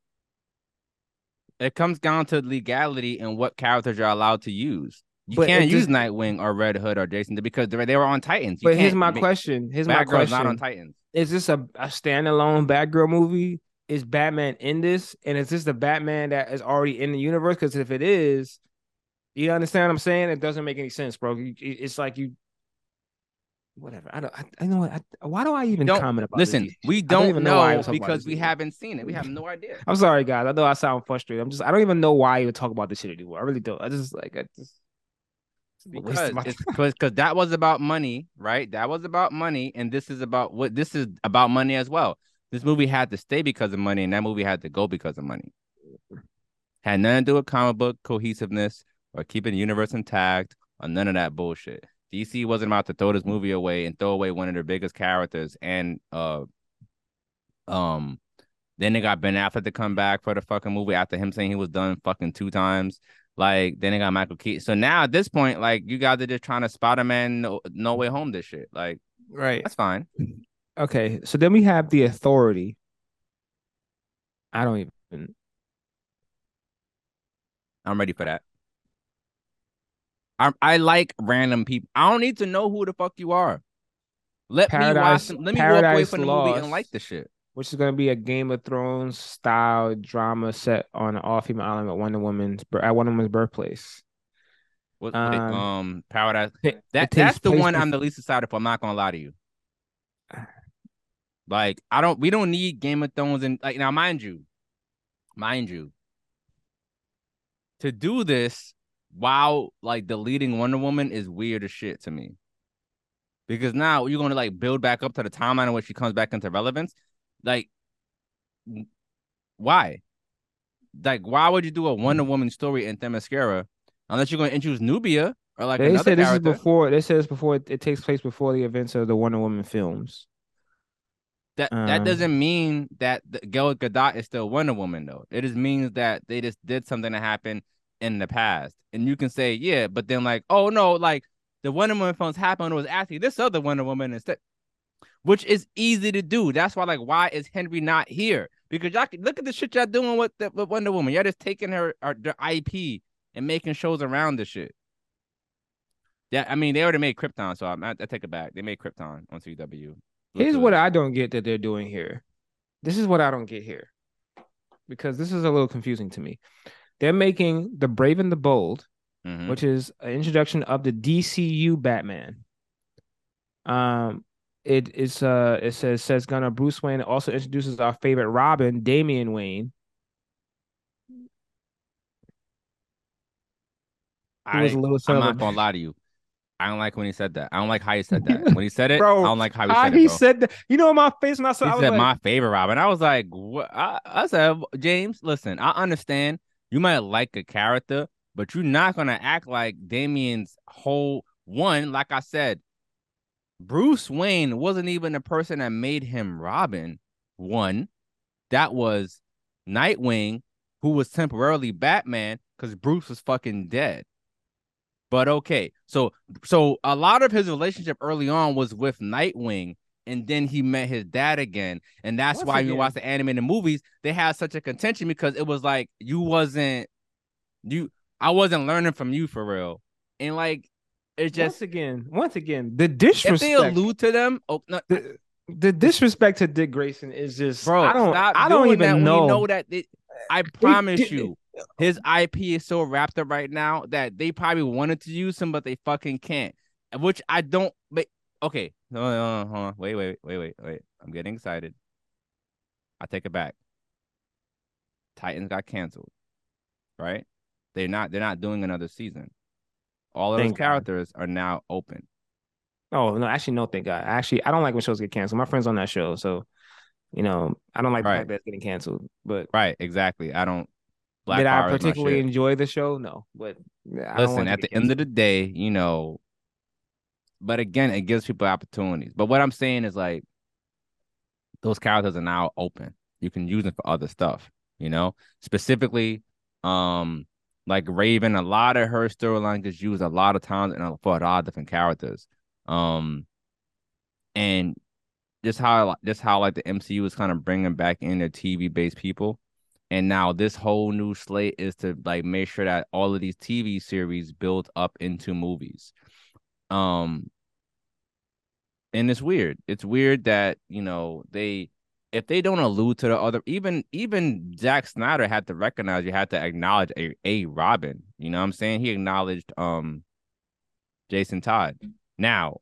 Speaker 1: It comes down to legality and what characters you're allowed to use. You
Speaker 2: but it
Speaker 1: can't use
Speaker 2: just
Speaker 1: Nightwing or Red Hood or Jason because they were on Titans. You
Speaker 2: but here's
Speaker 1: can't
Speaker 2: my
Speaker 1: make
Speaker 2: question. Here's my
Speaker 1: Batgirl's not on
Speaker 2: question.
Speaker 1: Titans.
Speaker 2: Is this a standalone Batgirl movie? Is Batman in this? And is this the Batman that is already in the universe? Because if it is, you understand what I'm saying? It doesn't make any sense, bro. It's like you, whatever. I know what. Why do I
Speaker 1: We
Speaker 2: even
Speaker 1: don't
Speaker 2: comment about this
Speaker 1: listen.
Speaker 2: DC shit?
Speaker 1: We
Speaker 2: I don't
Speaker 1: don't
Speaker 2: even know why I even
Speaker 1: know
Speaker 2: talk about
Speaker 1: because
Speaker 2: this
Speaker 1: we
Speaker 2: anymore.
Speaker 1: haven't seen it. We have no idea.
Speaker 2: I'm sorry, guys. I know I sound frustrated. I don't even know why I even talk about this shit anymore. I really don't. I just wasting
Speaker 1: Because
Speaker 2: my
Speaker 1: it's
Speaker 2: time.
Speaker 1: because that was about money, right? That was about money, and this is about what this is about money as well. This movie had to stay because of money, and that movie had to go because of money. Had nothing to do with comic book cohesiveness or keeping the universe intact or none of that bullshit. DC wasn't about to throw this movie away and throw away one of their biggest characters and um Then they got Ben Affleck to come back for the fucking movie after him saying he was done fucking 2 times. Like, then they got Michael Keaton. So now at this point, like, you guys are just trying to Spider-Man no Way Home this shit. Like,
Speaker 2: Right.
Speaker 1: that's fine.
Speaker 2: Okay. So then we have the Authority. I don't even.
Speaker 1: I'm ready for that. I like random people. I don't need to know who the fuck you are. Let me watch them. Let me walk away
Speaker 2: Paradise
Speaker 1: from the movie and like
Speaker 2: Lost,
Speaker 1: the shit.
Speaker 2: which is going to be a Game of Thrones style drama set on an all-female island at Wonder Woman's birthplace.
Speaker 1: Wait, Paradise.
Speaker 2: It takes
Speaker 1: That's the
Speaker 2: place
Speaker 1: one I'm the least excited for. I'm not gonna lie to you. Like, we don't need Game of Thrones and like now, mind you, to do this while like deleting Wonder Woman is weird as shit to me. Because now you're gonna like build back up to the timeline in which she comes back into relevance. Like, why? Like, why would you do a Wonder Woman story in Themyscira unless you're gonna introduce Nubia or like
Speaker 2: They
Speaker 1: another
Speaker 2: said this is
Speaker 1: character?
Speaker 2: before. They said it's before. It takes place before the events of the Wonder Woman films.
Speaker 1: That doesn't mean that Gal Gadot is still Wonder Woman though. It just means that they just did something that happened in the past, and you can say yeah, but then like oh no, like the Wonder Woman films happened, it was actually this other Wonder Woman instead, which is easy to do. That's why like why is Henry not here? Because y'all look at the shit y'all doing with Wonder Woman. Y'all just taking her the IP and making shows around this shit. Yeah, I mean they already made Krypton, so I take it back. They made Krypton on CW, which
Speaker 2: Here's what
Speaker 1: was
Speaker 2: I don't get that they're doing here. This is what I don't get here because this is a little confusing to me. They're making The Brave and the Bold, which is an introduction of the DCU Batman. It says Gunnar Bruce Wayne also introduces our favorite Robin, Damian Wayne, who was a little son
Speaker 1: I'm
Speaker 2: of
Speaker 1: not
Speaker 2: a
Speaker 1: gonna lie to you. I don't like when he said that. I don't like how he said that. When he said it, I
Speaker 2: bro.
Speaker 1: don't like how he
Speaker 2: How
Speaker 1: said it,
Speaker 2: he
Speaker 1: bro.
Speaker 2: said that? You know, my face when I said
Speaker 1: He
Speaker 2: I was
Speaker 1: said
Speaker 2: like,
Speaker 1: my favorite Robin. I was like, what? I said, James, listen, I understand you might like a character, but you're not gonna act like Damien's whole one. Like I said, Bruce Wayne wasn't even the person that made him Robin. One, that was Nightwing, who was temporarily Batman because Bruce was fucking dead. But okay, so a lot of his relationship early on was with Nightwing, and then he met his dad again, and that's
Speaker 2: once
Speaker 1: why you watch
Speaker 2: again,
Speaker 1: the animated movies. They had such a contention because it was like you. I wasn't learning from you for real, and like it's just
Speaker 2: once again, the
Speaker 1: if they
Speaker 2: disrespect,
Speaker 1: allude to them, oh no,
Speaker 2: the disrespect to Dick Grayson is just
Speaker 1: bro, stop
Speaker 2: I don't
Speaker 1: doing that
Speaker 2: even
Speaker 1: when you
Speaker 2: know.
Speaker 1: know that I
Speaker 2: They
Speaker 1: promise
Speaker 2: did
Speaker 1: you, his IP is so wrapped up right now that they probably wanted to use him, but they fucking can't. Which I don't. But okay, no, hold on, wait. I'm getting excited. I take it back. Titans got canceled, right? They're not doing another season. All of those
Speaker 2: thank God.
Speaker 1: characters are now open.
Speaker 2: Oh no, actually no, thank God. Actually, I don't like when shows get canceled. My friend's on that show, so I don't like the
Speaker 1: Right,
Speaker 2: fact that it's getting canceled. But
Speaker 1: right, exactly. I don't.
Speaker 2: did I
Speaker 1: Blackfire is my
Speaker 2: particularly
Speaker 1: shit.
Speaker 2: enjoy the show? No, but yeah, I don't
Speaker 1: Listen,
Speaker 2: want it to
Speaker 1: at
Speaker 2: get
Speaker 1: the end of
Speaker 2: canceled.
Speaker 1: the day, but again, it gives people opportunities. But what I'm saying is like those characters are now open. You can use them for other stuff, Specifically, like Raven, a lot of her storyline gets used a lot of times and for a lot of different characters. And just how like the MCU is kind of bringing back in their TV based people. And now this whole new slate is to like make sure that all of these TV series build up into movies. Um, and it's weird. It's weird that they if they don't allude to the other, even Zack Snyder had to recognize you had to acknowledge a Robin. You know what I'm saying? He acknowledged Jason Todd. Now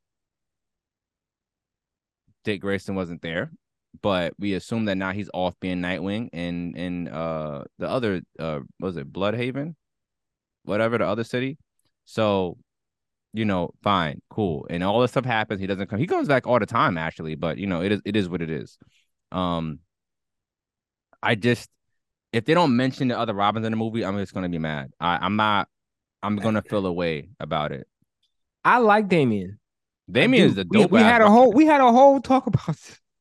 Speaker 1: Dick Grayson wasn't there, but we assume that now he's off being Nightwing and the other was it Bloodhaven, whatever the other city. So fine, cool. And all this stuff happens. He doesn't come. He comes back all the time, actually. But it is what it is. Um, I just if they don't mention the other Robins in the movie, I'm just gonna be mad. I'm not. I'm gonna feel a way about it.
Speaker 2: I like Damien. I
Speaker 1: Damien is
Speaker 2: do.
Speaker 1: a
Speaker 2: We
Speaker 1: dope
Speaker 2: we
Speaker 1: ass
Speaker 2: had a
Speaker 1: Robin.
Speaker 2: whole we had a whole talk about this.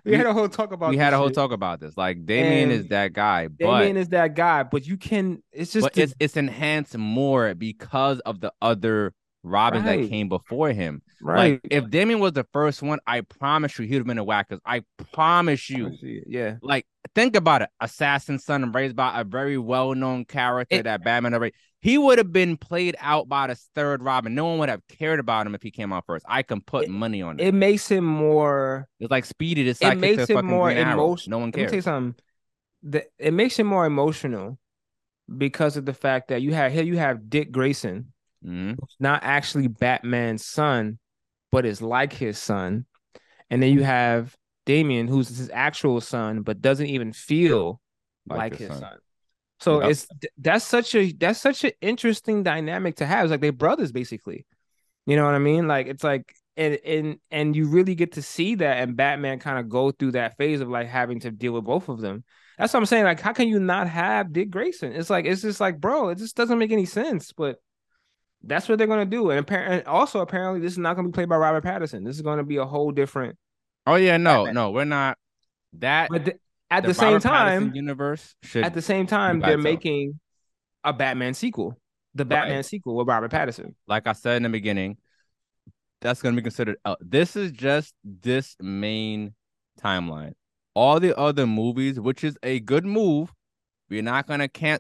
Speaker 2: We had
Speaker 1: we
Speaker 2: a whole talk
Speaker 1: we
Speaker 2: about
Speaker 1: had
Speaker 2: this
Speaker 1: a whole
Speaker 2: shit.
Speaker 1: talk about this. Like Damien is
Speaker 2: And
Speaker 1: that guy,
Speaker 2: Damien is that guy, but you can. It's just
Speaker 1: but
Speaker 2: the
Speaker 1: it's enhanced more because of the other Robins that
Speaker 2: right,
Speaker 1: came before him. Like
Speaker 2: right.
Speaker 1: if Damien was the first one, I promise you he would have been a whack. Cause I promise
Speaker 2: I
Speaker 1: you,
Speaker 2: see it. Yeah.
Speaker 1: like think about it, assassin son raised by a very well-known character
Speaker 2: It
Speaker 1: that Batman already. He would have been played out by the third Robin. No one would have cared about him if he came out first. I can put
Speaker 2: it
Speaker 1: money on
Speaker 2: it
Speaker 1: that.
Speaker 2: makes him more.
Speaker 1: It's like Speedy, the
Speaker 2: It
Speaker 1: sidekick to
Speaker 2: makes it
Speaker 1: fucking
Speaker 2: more
Speaker 1: Green Arrow.
Speaker 2: emotion.
Speaker 1: No one
Speaker 2: Let me tell you
Speaker 1: cares.
Speaker 2: something. It makes it more emotional because of the fact that you have Dick Grayson,
Speaker 1: Mm-hmm.
Speaker 2: who's not actually Batman's son, but is like his son. And then you have Damien, who's his actual son, but doesn't even feel
Speaker 1: Like
Speaker 2: like
Speaker 1: his
Speaker 2: his
Speaker 1: son.
Speaker 2: son. So
Speaker 1: Yep.
Speaker 2: that's such an interesting dynamic to have. It's like they're brothers basically. You know what I mean? Like it's like and you really get to see that and Batman kind of go through that phase of like having to deal with both of them. That's what I'm saying. Like, how can you not have Dick Grayson? It's just like, bro, it just doesn't make any sense. But that's what they're gonna do. And also apparently this is not gonna be played by Robert Pattinson. This is gonna be a whole different
Speaker 1: Oh yeah, no,
Speaker 2: Batman.
Speaker 1: no, we're not. That
Speaker 2: But at
Speaker 1: the
Speaker 2: the same
Speaker 1: Robert Pattinson
Speaker 2: time,
Speaker 1: universe should be by
Speaker 2: they're
Speaker 1: itself.
Speaker 2: making a Batman sequel, the
Speaker 1: Right.
Speaker 2: Batman sequel with Robert Pattinson.
Speaker 1: Like I said in the beginning, that's gonna be considered. This is just this main timeline. All the other movies, which is a good move, we're not gonna can't.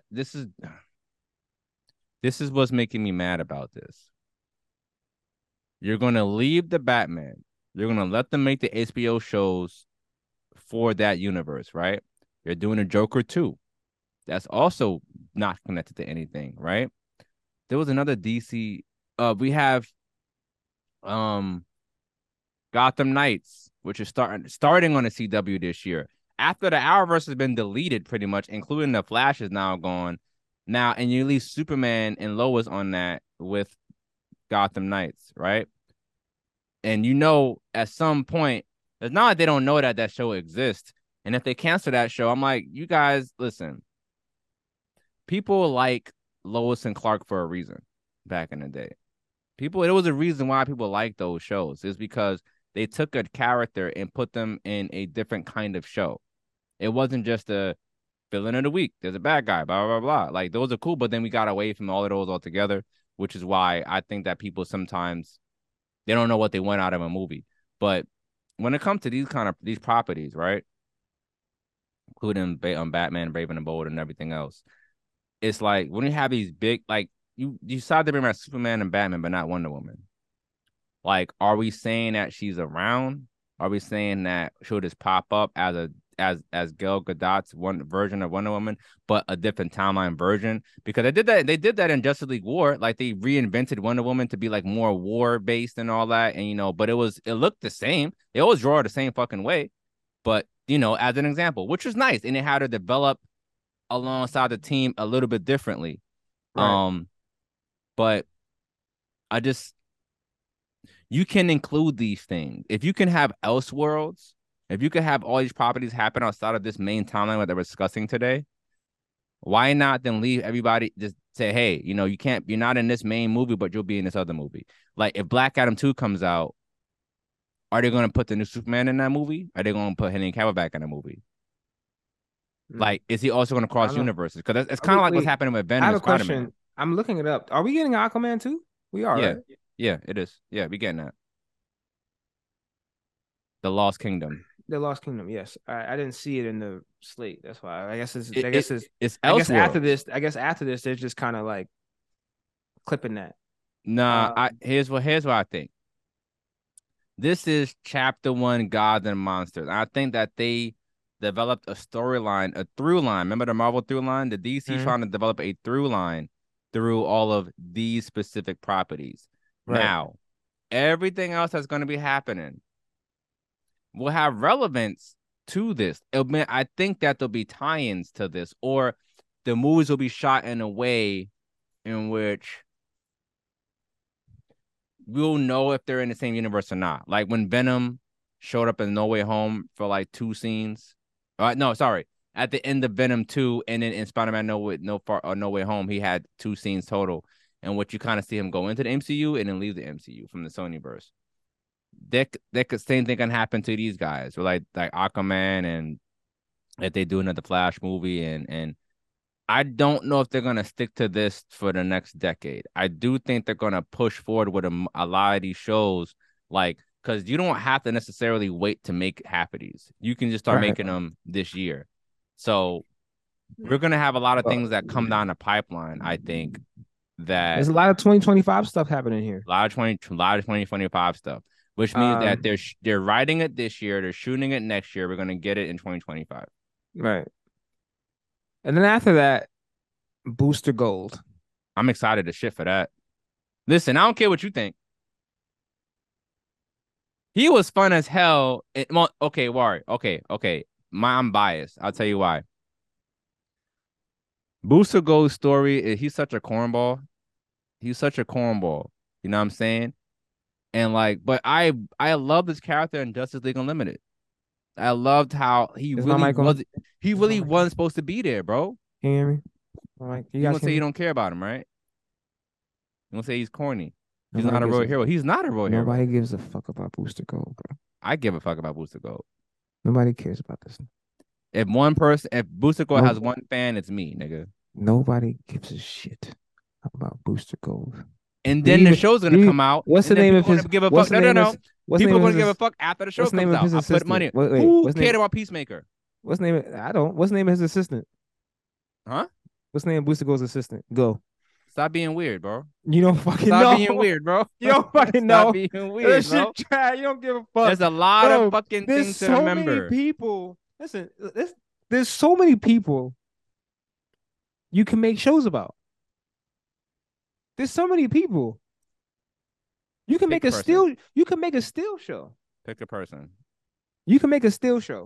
Speaker 1: This is what's making me mad about this. You're gonna leave the Batman. You're gonna let them make the HBO shows for that universe, right? You're doing a Joker too. That's also not connected to anything, right? There was another DC. We have um Gotham Knights, which is starting on the CW this year. After the Arrowverse has been deleted, pretty much, including the Flash is now gone. Now, and you leave Superman and Lois on that with Gotham Knights, right? And at some point, it's not like they don't know that that show exists. And if they cancel that show, I'm like, you guys, listen, people like Lois and Clark for a reason back in the day. It was a reason why people like those shows. Is because they took a character and put them in a different kind of show. It wasn't just a villain of the week. There's a bad guy, blah, blah, blah. Like those are cool, but then we got away from all of those altogether, which is why I think that people sometimes they don't know what they want out of a movie. But when it comes to these properties, right? Including Batman, Brave and the Bold, and everything else, it's like when you have these big like you decide to bring back Superman and Batman, but not Wonder Woman. Like, are we saying that she's around? Are we saying that she'll just pop up as as Gal Gadot's one version of Wonder Woman, but a different timeline version? Because they did that in Justice League War. Like they reinvented Wonder Woman to be like more war based and all that. And but it looked the same. They always draw her the same fucking way. But as an example, which was nice. And it had to develop alongside the team a little bit differently.
Speaker 2: Right.
Speaker 1: Um, but I just you can include these things. If you can have Elseworlds, if you can have all these properties happen outside of this main timeline that we're discussing today, why not then leave everybody just say, hey, you're not in this main movie, but you'll be in this other movie. Like if Black Adam 2 comes out, are they going to put the new Superman in that movie? Are they going to put Henry Cavill back in the movie?
Speaker 2: Mm.
Speaker 1: Like, is he also going to
Speaker 2: I
Speaker 1: cross
Speaker 2: don't know.
Speaker 1: universes? Because it's kind of
Speaker 2: Wait,
Speaker 1: like what's
Speaker 2: wait.
Speaker 1: happening with
Speaker 2: I
Speaker 1: Venom
Speaker 2: have
Speaker 1: and
Speaker 2: a
Speaker 1: Spider-Man.
Speaker 2: question. I'm looking it up. Are we getting Aquaman too? We are,
Speaker 1: Yeah.
Speaker 2: right?
Speaker 1: Yeah, it is. Yeah, we getting that. The Lost Kingdom.
Speaker 2: The Lost Kingdom. Yes, I didn't see it in the slate. That's why.
Speaker 1: It, it it's
Speaker 2: I guess after
Speaker 1: Elseworlds.
Speaker 2: this. I guess after this, they're just kind of like clipping that.
Speaker 1: Nah,
Speaker 2: Uh,
Speaker 1: here's what I think. This is chapter one, Gods and Monsters. I think that they developed a storyline, a through line. Remember the Marvel through line? The DC
Speaker 2: mhm.
Speaker 1: trying to develop a through line through all of these specific properties.
Speaker 2: Right.
Speaker 1: Now, everything else that's going to be happening will have relevance to this. I think that there'll be tie-ins to this, or the movies will be shot in a way in which we'll know if they're in the same universe or not. Like when Venom showed up in No Way Home for like two scenes. No, sorry. At the end of Venom 2 and then in Spider-Man No Way Home, he had two scenes total in which you kind of see him go into the MCU and then leave the MCU from the Sonyverse. That could same thing can happen to these guys, or like Aquaman, and if they do another Flash movie, and I don't know if they're gonna stick to this for the next decade. I do think they're gonna push forward with a lot of these shows, like because you don't have to necessarily wait to make half of these. You can just start
Speaker 2: Right.
Speaker 1: making them this year. So we're gonna have a lot of
Speaker 2: Well,
Speaker 1: things that come down the pipeline. I think
Speaker 2: there's
Speaker 1: that
Speaker 2: a lot of 2025 stuff happening here.
Speaker 1: a lot of 2025 stuff, which means that
Speaker 2: Um,
Speaker 1: they're writing it this year, they're shooting it next year. We're gonna get it in 2025.
Speaker 2: right. And then after that, Booster Gold.
Speaker 1: I'm excited to shit for that. Listen, I don't care what you think. He was fun as hell. Well, okay, Wari. Okay. I'm biased. I'll tell you why. Booster Gold's story is he's such a cornball. He's such a cornball. You know what I'm saying? And like, but I love this character in Justice League Unlimited. I loved how
Speaker 2: Is my mic on?
Speaker 1: he
Speaker 2: Is my
Speaker 1: really
Speaker 2: mic on?
Speaker 1: wasn't supposed to be there, bro.
Speaker 2: Can you hear me? My mic. You
Speaker 1: You
Speaker 2: guys
Speaker 1: gonna
Speaker 2: hear
Speaker 1: say you
Speaker 2: me?
Speaker 1: don't care about him, right? You gonna say he's corny. He's
Speaker 2: Nobody
Speaker 1: not a
Speaker 2: gives
Speaker 1: real
Speaker 2: a
Speaker 1: hero. He's not a real
Speaker 2: nobody
Speaker 1: hero.
Speaker 2: gives a fuck about Booster Gold, bro.
Speaker 1: I give a fuck about Booster Gold.
Speaker 2: Nobody cares about this.
Speaker 1: If Booster Gold
Speaker 2: No,
Speaker 1: has one fan, it's me, nigga.
Speaker 2: nobody gives a shit about Booster Gold.
Speaker 1: And
Speaker 2: Did
Speaker 1: then
Speaker 2: he
Speaker 1: the
Speaker 2: even,
Speaker 1: show's gonna
Speaker 2: did he,
Speaker 1: come out,
Speaker 2: what's the
Speaker 1: and then
Speaker 2: name
Speaker 1: people
Speaker 2: of
Speaker 1: gonna
Speaker 2: his
Speaker 1: give a
Speaker 2: what's
Speaker 1: fuck.
Speaker 2: the
Speaker 1: No, no,
Speaker 2: name
Speaker 1: no.
Speaker 2: is what's the name
Speaker 1: People
Speaker 2: of
Speaker 1: gonna give a
Speaker 2: his
Speaker 1: fuck after the show
Speaker 2: what's the name
Speaker 1: comes
Speaker 2: of
Speaker 1: out.
Speaker 2: his
Speaker 1: I put money.
Speaker 2: assistant? Wait,
Speaker 1: Who
Speaker 2: what's the
Speaker 1: cared
Speaker 2: name?
Speaker 1: about Peacemaker?
Speaker 2: What's the name? I don't. What's the name of his assistant?
Speaker 1: Huh?
Speaker 2: What's the name of Booster Gold's assistant? Go.
Speaker 1: Stop being weird, bro.
Speaker 2: You don't fucking
Speaker 1: Stop
Speaker 2: know.
Speaker 1: being weird, bro.
Speaker 2: You don't fucking
Speaker 1: Stop
Speaker 2: know.
Speaker 1: being
Speaker 2: That
Speaker 1: weird,
Speaker 2: shit
Speaker 1: bro.
Speaker 2: trash. You don't give a fuck.
Speaker 1: There's a lot of
Speaker 2: Bro,
Speaker 1: fucking
Speaker 2: there's
Speaker 1: things to
Speaker 2: so many
Speaker 1: remember.
Speaker 2: people. Listen, there's so many people you can make shows about. There's so many people.
Speaker 1: Pick a person.
Speaker 2: You can make a still show.
Speaker 1: Pick a person.
Speaker 2: You can make a still show.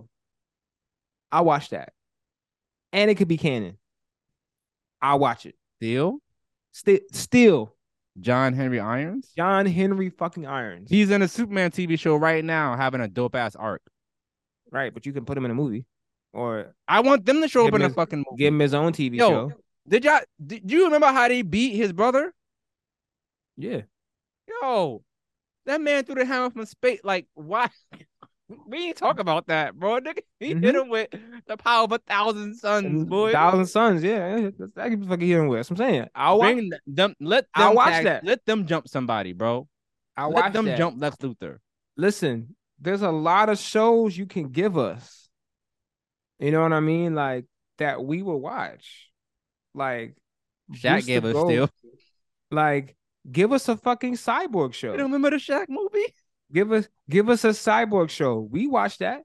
Speaker 2: I watch that. And it could be canon. I'll watch it.
Speaker 1: Steel.
Speaker 2: Still,
Speaker 1: John Henry Irons.
Speaker 2: John Henry fucking Irons.
Speaker 1: He's in a Superman TV show right now, having a dope ass arc.
Speaker 2: Right, but you can put him in a movie. Or
Speaker 1: I want them to show up in a fucking
Speaker 2: give him
Speaker 1: movie.
Speaker 2: his own TV
Speaker 1: Yo,
Speaker 2: show.
Speaker 1: did you remember how they beat his brother?
Speaker 2: Yeah.
Speaker 1: Yo, that man threw the hammer from space. Like, why? We ain't talk about that, bro. Nigga, he hit him with the power of 1,000 suns, boy.
Speaker 2: 1,000 Suns, yeah. I can fucking hit him with. That's what I'm saying. I'll watch.
Speaker 1: I'll
Speaker 2: watch that.
Speaker 1: Let them jump somebody, bro.
Speaker 2: I'll
Speaker 1: Let
Speaker 2: watch
Speaker 1: them
Speaker 2: that.
Speaker 1: jump Lex Luthor.
Speaker 2: Listen, there's a lot of shows you can give us. You know what I mean? Like that we will watch. Like
Speaker 1: Shaq
Speaker 2: Booster
Speaker 1: gave us
Speaker 2: Gold.
Speaker 1: still.
Speaker 2: Like, give us a fucking cyborg show.
Speaker 1: You don't remember the Shaq movie?
Speaker 2: Give us a cyborg show. We watch that.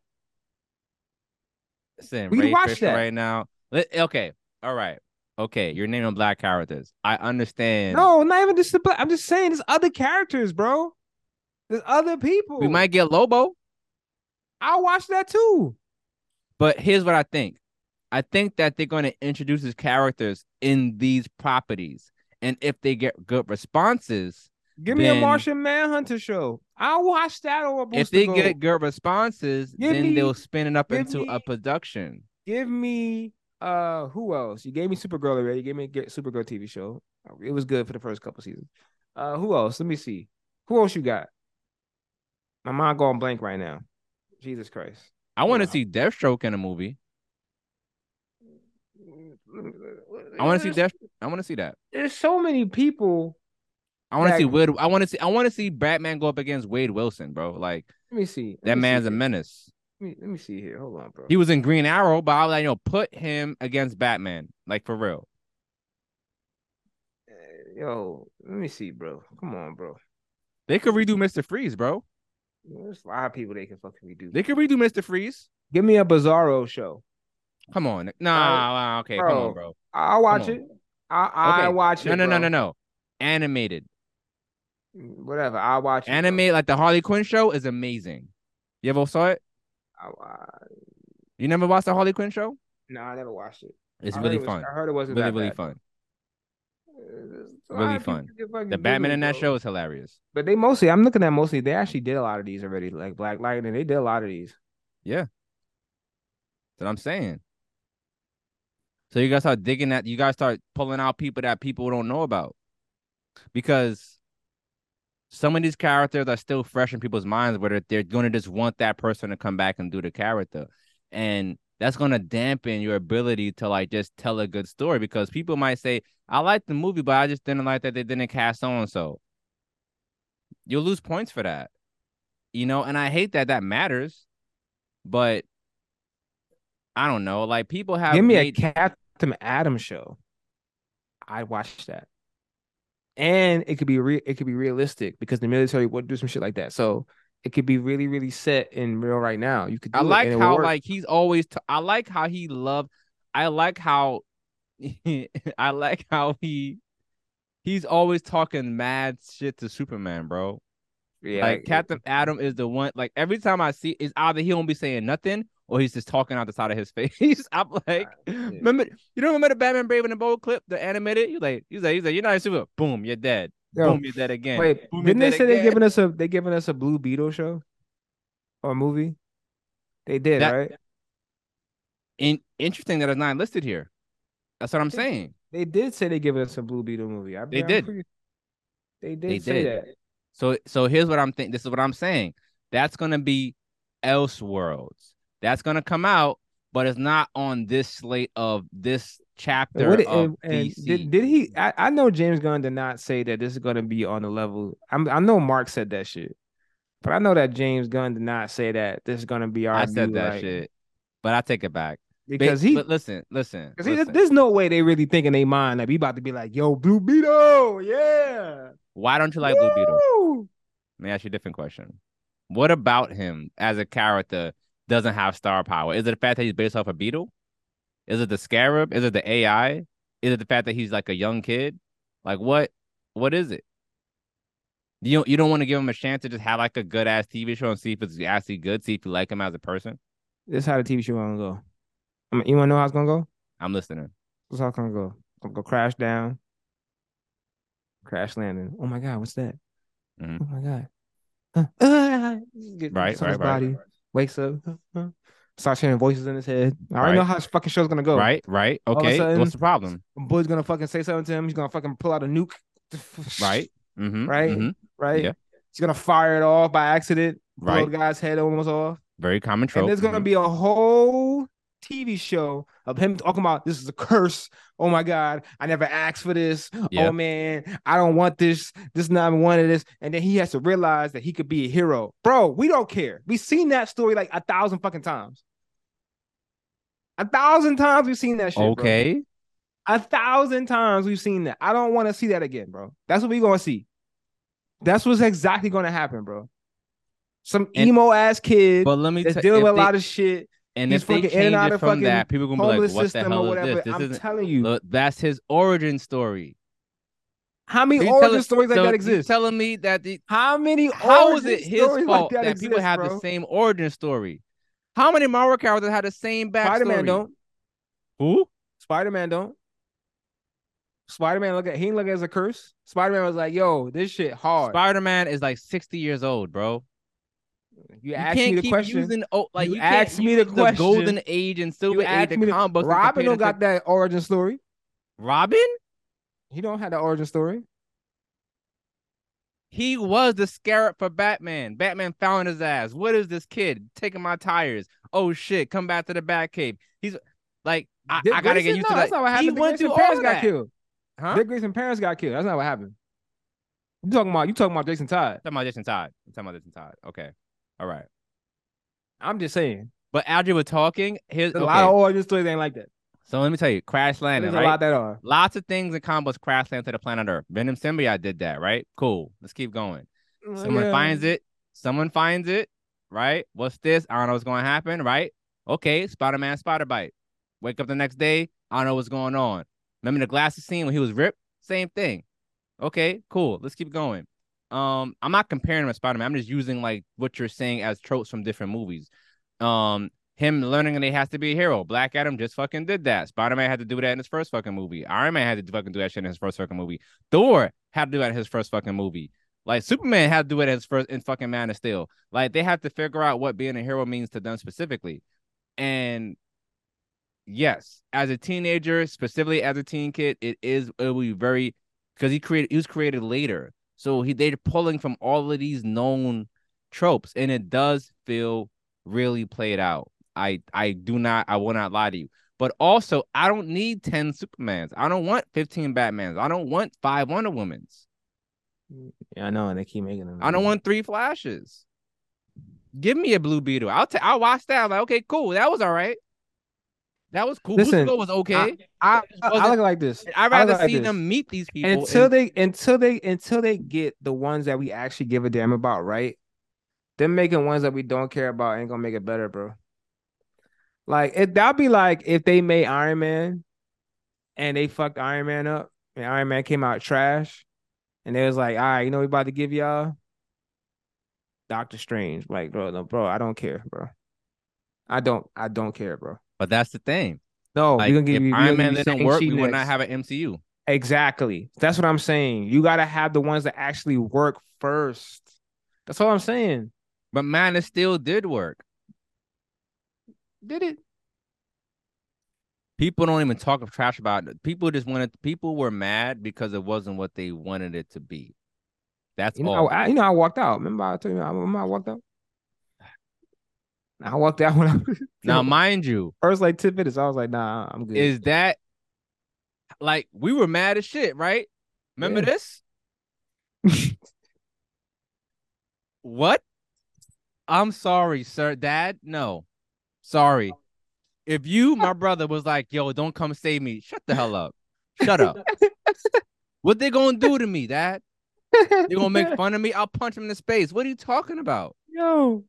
Speaker 1: Listen,
Speaker 2: We'd
Speaker 1: Ray
Speaker 2: watch
Speaker 1: Fisher
Speaker 2: that.
Speaker 1: right now. Okay, all right. Okay, you're naming black characters. I understand.
Speaker 2: No, not even just the black. I'm just saying there's other characters, bro. There's other people.
Speaker 1: We might get Lobo.
Speaker 2: I'll watch that too.
Speaker 1: But here's what I think. I think that they're going to introduce his characters in these properties. And if they get good responses,
Speaker 2: Give me a Martian Manhunter show. I'll watch that or a Booster
Speaker 1: if they
Speaker 2: Gold.
Speaker 1: get good responses, then they'll spin it up into a production.
Speaker 2: Give me who else? You gave me Supergirl already. You gave me Supergirl TV show. It was good for the first couple seasons. Who else? Let me see. Who else you got? My mind going blank right now. Jesus Christ.
Speaker 1: I want to see Deathstroke in a movie. I want to see I want to see that.
Speaker 2: There's so many people.
Speaker 1: I want to see Wade. I want to see Batman go up against Wade Wilson, bro. Like,
Speaker 2: let me see.
Speaker 1: That man's a menace.
Speaker 2: Let me see here. Hold on, bro.
Speaker 1: He was in Green Arrow, but I like, put him against Batman, like for real.
Speaker 2: Yo, let me see, bro. Come on, bro.
Speaker 1: They could redo Mr. Freeze, bro.
Speaker 2: There's a lot of people they can fucking redo.
Speaker 1: They could redo Mr. Freeze.
Speaker 2: Give me a Bizarro show.
Speaker 1: Come on. Nah, okay,
Speaker 2: bro,
Speaker 1: come on, bro.
Speaker 2: I'll watch it. I watch it.
Speaker 1: No. Animated.
Speaker 2: Whatever. I'll watch it.
Speaker 1: Animated, like the Harley Quinn show is amazing. You ever saw it? You never watched the Harley Quinn show?
Speaker 2: No, I never watched it.
Speaker 1: It's really fun.
Speaker 2: I heard it wasn't
Speaker 1: really
Speaker 2: that bad.
Speaker 1: fun. Really fun. The Batman in that show is hilarious.
Speaker 2: But I'm looking at mostly, they actually did a lot of these already. Like Black Lightning, they did a lot of these.
Speaker 1: Yeah. That's what I'm saying. So you guys start digging that. You guys start pulling out people that people don't know about. Because some of these characters are still fresh in people's minds, where they're going to just want that person to come back and do the character. And that's going to dampen your ability to like just tell a good story, because people might say, I like the movie, but I just didn't like that they didn't cast so and so. You'll lose points for that, and I hate that that matters, but I don't know. Like, people
Speaker 2: Give
Speaker 1: have
Speaker 2: me a
Speaker 1: made,
Speaker 2: Captain Adam show. I'd watch that. And it could be realistic because the military would do some shit like that. So it could be really, really set in real right now. You could
Speaker 1: I
Speaker 2: do it and
Speaker 1: like
Speaker 2: it will
Speaker 1: how
Speaker 2: work.
Speaker 1: like he's always, I like how he loved, I like how, I like how he's always talking mad shit to Superman, bro.
Speaker 2: Yeah,
Speaker 1: Like, Captain Adam is the one. Like, every time I see, it's either he won't be saying nothing or he's just talking out the side of his face. I'm like,
Speaker 2: yeah.
Speaker 1: remember, you don't remember the Batman Brave and the Bold clip, the animated? He's like, you're not a super. Boom, you're dead.
Speaker 2: Yo,
Speaker 1: Boom, you're dead again.
Speaker 2: wait,
Speaker 1: Boom, you're
Speaker 2: didn't they
Speaker 1: dead
Speaker 2: say they
Speaker 1: again.
Speaker 2: giving us a Blue Beetle show or movie? They did,
Speaker 1: That
Speaker 2: right?
Speaker 1: interesting that it's not listed here. That's what
Speaker 2: I
Speaker 1: I'm
Speaker 2: think
Speaker 1: saying.
Speaker 2: they did say they giving us a Blue Beetle movie.
Speaker 1: They
Speaker 2: I'm
Speaker 1: did.
Speaker 2: pretty they
Speaker 1: They
Speaker 2: did say
Speaker 1: did.
Speaker 2: that.
Speaker 1: So here's what I'm thinking. This is what I'm saying. That's gonna be Elseworlds. That's gonna come out, but it's not on this slate of this
Speaker 2: And
Speaker 1: chapter
Speaker 2: what
Speaker 1: of
Speaker 2: and
Speaker 1: DC.
Speaker 2: did he? I know James Gunn did not say that this is going to be on the level. I know Mark said that shit, but I know that James Gunn did not say that this is going to be
Speaker 1: I
Speaker 2: our
Speaker 1: said
Speaker 2: new
Speaker 1: that
Speaker 2: like
Speaker 1: shit, but I take it back.
Speaker 2: because
Speaker 1: But listen, listen,
Speaker 2: because
Speaker 1: listen.
Speaker 2: there's no way they really think in their mind that we about to be like, yo, Blue Beetle, yeah,
Speaker 1: Why don't you like Blue Beetle?
Speaker 2: woo.
Speaker 1: Let me ask you a different question. What about him as a character doesn't have star power? Is it the fact that he's based off a beetle? Is it the scarab? Is it the AI? Is it the fact that he's like a young kid? Like, what is it? You don't want to give him a chance to just have like a good ass TV show and see if it's actually good, see if you like him as a person?
Speaker 2: This is how the TV show gonna go. I mean, you wanna know how it's gonna go?
Speaker 1: I'm listening.
Speaker 2: This is how it's gonna go. It's gonna go crash down, crash landing. Oh my god, what's that?
Speaker 1: Hmm.
Speaker 2: Oh my god.
Speaker 1: Right,
Speaker 2: Gets on
Speaker 1: right,
Speaker 2: his
Speaker 1: right,
Speaker 2: body, wakes up, starts hearing voices in his head. I already know
Speaker 1: right,
Speaker 2: how this fucking show's gonna go.
Speaker 1: right, right.
Speaker 2: All of a
Speaker 1: Okay, what's
Speaker 2: sudden,
Speaker 1: the problem?
Speaker 2: Boyd's gonna fucking say something to him. He's gonna fucking pull out a nuke.
Speaker 1: Right. Mm-hmm.
Speaker 2: Right?
Speaker 1: Mm-hmm.
Speaker 2: Right?
Speaker 1: Yeah.
Speaker 2: He's gonna fire it off by accident, blow
Speaker 1: Right.
Speaker 2: the guy's head almost off.
Speaker 1: Very common
Speaker 2: And
Speaker 1: trope.
Speaker 2: there's gonna
Speaker 1: Mm-hmm.
Speaker 2: be a whole TV show of him talking about this is a curse. Oh my God, I never asked for this. Oh
Speaker 1: Yeah.
Speaker 2: man, I don't want this. This is not one of this. And then he has to realize that he could be a hero. Bro, we don't care. We've seen that story like 1,000 fucking times. 1,000 times we've seen that shit, bro.
Speaker 1: Okay.
Speaker 2: 1,000 times we've seen that. I don't want to see that again, bro. That's what we're gonna see. That's what's exactly gonna happen, bro. Some
Speaker 1: And
Speaker 2: emo ass kid
Speaker 1: but let me
Speaker 2: that's
Speaker 1: tell
Speaker 2: dealing
Speaker 1: if
Speaker 2: with a
Speaker 1: they
Speaker 2: lot of shit.
Speaker 1: and
Speaker 2: He's
Speaker 1: if they
Speaker 2: fucking in and
Speaker 1: change
Speaker 2: out
Speaker 1: it
Speaker 2: of
Speaker 1: from
Speaker 2: fucking
Speaker 1: that, people gonna be like,
Speaker 2: homeless
Speaker 1: "What the
Speaker 2: system or
Speaker 1: hell is this?
Speaker 2: whatever.
Speaker 1: This
Speaker 2: I'm
Speaker 1: isn't."
Speaker 2: telling you,
Speaker 1: Look, that's his origin story.
Speaker 2: how many
Speaker 1: So you
Speaker 2: origin
Speaker 1: telling
Speaker 2: stories like
Speaker 1: so
Speaker 2: that
Speaker 1: you
Speaker 2: exist?
Speaker 1: telling me that
Speaker 2: How many
Speaker 1: how is
Speaker 2: origin
Speaker 1: it his
Speaker 2: stories like
Speaker 1: fault
Speaker 2: that
Speaker 1: that people
Speaker 2: exist,
Speaker 1: have the
Speaker 2: bro?
Speaker 1: same origin story? How many Marvel characters had the same
Speaker 2: Spider-Man
Speaker 1: backstory?
Speaker 2: don't.
Speaker 1: Who?
Speaker 2: Spider-Man don't. Spider-Man he didn't look at it as a curse. Spider-Man was like, yo, this shit hard.
Speaker 1: Spider-Man is like 60 years old, bro.
Speaker 2: You
Speaker 1: You
Speaker 2: asked me
Speaker 1: can't
Speaker 2: the
Speaker 1: keep
Speaker 2: question.
Speaker 1: using
Speaker 2: You
Speaker 1: you can't
Speaker 2: asked me the
Speaker 1: use the
Speaker 2: question.
Speaker 1: golden age and
Speaker 2: You
Speaker 1: silver age
Speaker 2: asked
Speaker 1: of
Speaker 2: me the
Speaker 1: comic books and
Speaker 2: Robin
Speaker 1: compare
Speaker 2: don't
Speaker 1: them to
Speaker 2: got that origin story.
Speaker 1: Robin.
Speaker 2: He don't have that origin story.
Speaker 1: He was the scarab for Batman. Batman found his ass. What is this kid taking my tires? Oh shit! Come back to the Batcave. He's like, I gotta get
Speaker 2: Grayson?
Speaker 1: used
Speaker 2: No,
Speaker 1: to
Speaker 2: that's
Speaker 1: that.
Speaker 2: not what
Speaker 1: He
Speaker 2: happened. Dick
Speaker 1: went
Speaker 2: Grayson
Speaker 1: through
Speaker 2: parents
Speaker 1: all
Speaker 2: got
Speaker 1: that,
Speaker 2: killed.
Speaker 1: huh?
Speaker 2: Dick Grayson parents got killed. That's not what happened. You talking about Jason Todd.
Speaker 1: I'm talking about Jason Todd. I'm talking about Jason Todd. Okay, all right.
Speaker 2: I'm just saying.
Speaker 1: But as you were talking, here's
Speaker 2: There's a lot
Speaker 1: okay.
Speaker 2: of origin stories ain't like that.
Speaker 1: So let me tell you, Crash
Speaker 2: But
Speaker 1: Landing,
Speaker 2: there's a
Speaker 1: right?
Speaker 2: lot that are.
Speaker 1: Lots of things in combos crash land to the planet Earth. Venom Symbiote did that, right? Cool. Let's keep going. Someone
Speaker 2: Yeah.
Speaker 1: finds it. Someone finds it, right? What's this? I don't know what's going to happen, right? Okay, Spider-Man spider bite. Wake up the next day. I don't know what's going on. Remember the glasses scene when he was ripped? Same thing. Okay, cool. Let's keep going. I'm not comparing him with Spider-Man. I'm just using like what you're saying as tropes from different movies. Him learning that he has to be a hero. Black Adam just fucking did that. Spider-Man had to do that in his first fucking movie. Iron Man had to fucking do that shit in his first fucking movie. Thor had to do that in his first fucking movie. Like Superman had to do it in his first in fucking Man of Steel. Like they have to figure out what being a hero means to them specifically. And yes, as a teenager, specifically as a teen kid, it will be very because he was created later. So they're pulling from all of these known tropes, and it does feel really played out. I will not lie to you. But also, I don't need 10 Supermans. I don't want 15 Batmans. I don't want 5 Wonder Womans.
Speaker 2: Yeah, I know, and they keep making them.
Speaker 1: I don't want 3 Flashes. Give me a Blue Beetle. I'll watch that. I'm like, okay, cool. That was all right. That was cool.
Speaker 2: Listen,
Speaker 1: Booster was okay.
Speaker 2: I look like this.
Speaker 1: I'd
Speaker 2: I look
Speaker 1: rather
Speaker 2: like
Speaker 1: see
Speaker 2: this.
Speaker 1: them meet these people
Speaker 2: Until they get the ones that we actually give a damn about, right? Them making ones that we don't care about ain't gonna make it better, bro. Like that'd be like if they made Iron Man and they fucked Iron Man up and Iron Man came out trash and they was like, all right, you know we about to give y'all Doctor Strange. Like, bro, no, bro, I don't care, bro. I don't care, bro.
Speaker 1: But that's the thing.
Speaker 2: No,
Speaker 1: Like, if
Speaker 2: we
Speaker 1: Iron
Speaker 2: gonna give
Speaker 1: Man
Speaker 2: you
Speaker 1: didn't work,
Speaker 2: Shang-Chi
Speaker 1: we would not
Speaker 2: next.
Speaker 1: have an MCU.
Speaker 2: Exactly. That's what I'm saying. You gotta have the ones that actually work first. That's all I'm saying.
Speaker 1: But Man of Steel did work.
Speaker 2: Did it?
Speaker 1: People don't even talk trash about it. People were mad because it wasn't what they wanted it to be. That's all.
Speaker 2: I walked out. Remember I told you, I walked out. I walked out when I
Speaker 1: Now, mind you,
Speaker 2: first like 10 minutes. I was like, nah, I'm good.
Speaker 1: is that like we were mad as shit, right? Remember this? What? I'm sorry, sir. Dad, no. Sorry. If you, my brother, was like, yo, don't come save me, shut the hell up. Shut up. What they gonna do to me, Dad? They gonna make fun of me? I'll punch him in the face. What are you talking about?
Speaker 2: Yo.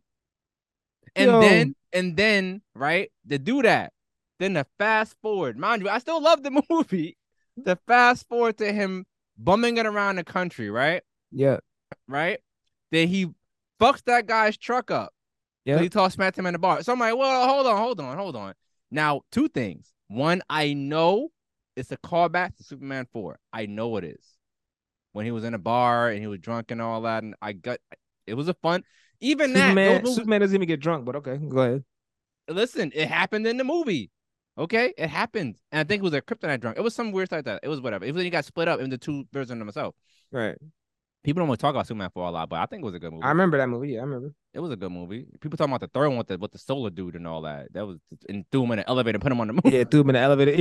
Speaker 1: And then, right, to do that, then the fast forward, mind you, I still love the movie. The fast forward to him bumming it around the country, right?
Speaker 2: Yeah.
Speaker 1: Right? Then he fucks that guy's truck up. Yeah. He tossed smacked him in the bar. So I'm like, well, hold on. Now, 2 things. One, I know it's a callback to Superman 4. I know it is. When he was in a bar and he was drunk and all that, and it was a fun. Even
Speaker 2: Superman doesn't even get drunk, but okay, go ahead.
Speaker 1: Listen, it happened in the movie. Okay, it happened, and I think it was a kryptonite drunk. It was some weird stuff like that. It was whatever. It was when he got split up into 2 versions of himself.
Speaker 2: Right.
Speaker 1: People don't want to talk about Superman 4 a lot, but I think it was a good movie.
Speaker 2: I remember that movie. Yeah, I remember.
Speaker 1: It was a good movie. People talking about the third one with the solar dude and all that. That was and threw him in an elevator, and put him on the moon.
Speaker 2: Yeah, threw him in the elevator.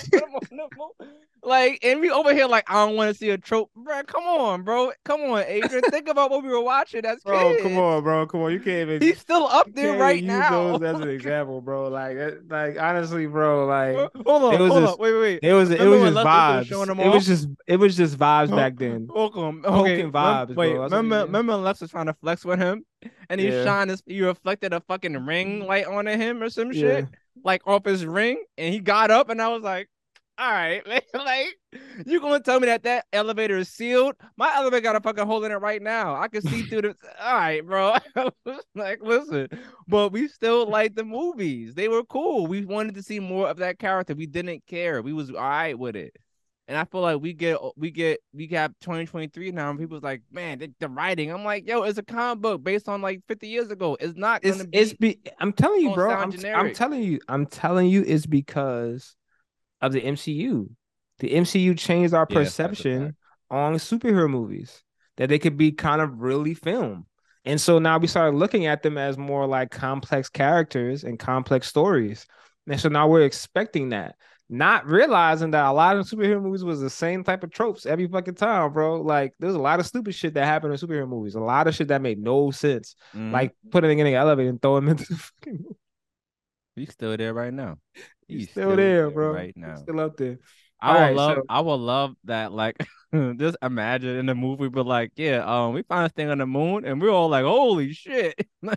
Speaker 1: Like, and we over here like, I don't want to see a trope, bro. Come on, bro. Come on, Adrian. Think about what we were watching. That's
Speaker 2: bro. Come on, bro. Come on. You can't even.
Speaker 1: He's still up there right now.
Speaker 2: Use those as an example, bro. Like honestly, bro. Like,
Speaker 1: hold on. Wait.
Speaker 2: It was just vibes. It was just vibes back then.
Speaker 1: Okay,
Speaker 2: vibes.
Speaker 1: Wait,
Speaker 2: bro.
Speaker 1: remember Lex was trying to flex with him, and he reflected a fucking ring light onto him or some shit, like off his ring, and he got up, and I was like, all right, like you gonna tell me that elevator is sealed? My elevator got a fucking hole in it right now. I can see through the. All right, bro. Like, listen, but we still like the movies. They were cool. We wanted to see more of that character. We didn't care. We was all right with it. And I feel like we have 2023 now, and people's like, man, the writing. I'm like, yo, it's a comic book based on like 50 years ago. It's not gonna
Speaker 2: I'm telling you, bro. I'm telling you, it's because of the MCU. The MCU changed our perception on superhero movies, that they could be kind of really filmed. And so now we started looking at them as more like complex characters and complex stories. And so now we're expecting that, not realizing that a lot of superhero movies was the same type of tropes every fucking time, bro. Like, there's a lot of stupid shit that happened in superhero movies. A lot of shit that made no sense. Like putting in the elevator and throwing him into the fucking movie.
Speaker 1: He's still there right now.
Speaker 2: He's still there, bro.
Speaker 1: Right now.
Speaker 2: He's still up there.
Speaker 1: I would love that. Like, just imagine in the movie, but like, we found this thing on the moon, and we're all like, holy shit! Like,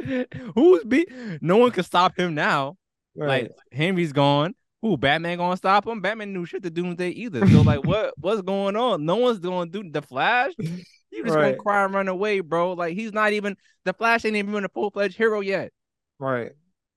Speaker 1: no one can stop him now. Right. Like, Henry's gone. Who, Batman gonna stop him? Batman knew shit to Doomsday either. So like, what's going on? No one's gonna do the Flash. You just gonna cry and run away, bro. Like, he's not even the Flash ain't even a full-fledged hero yet.
Speaker 2: Right.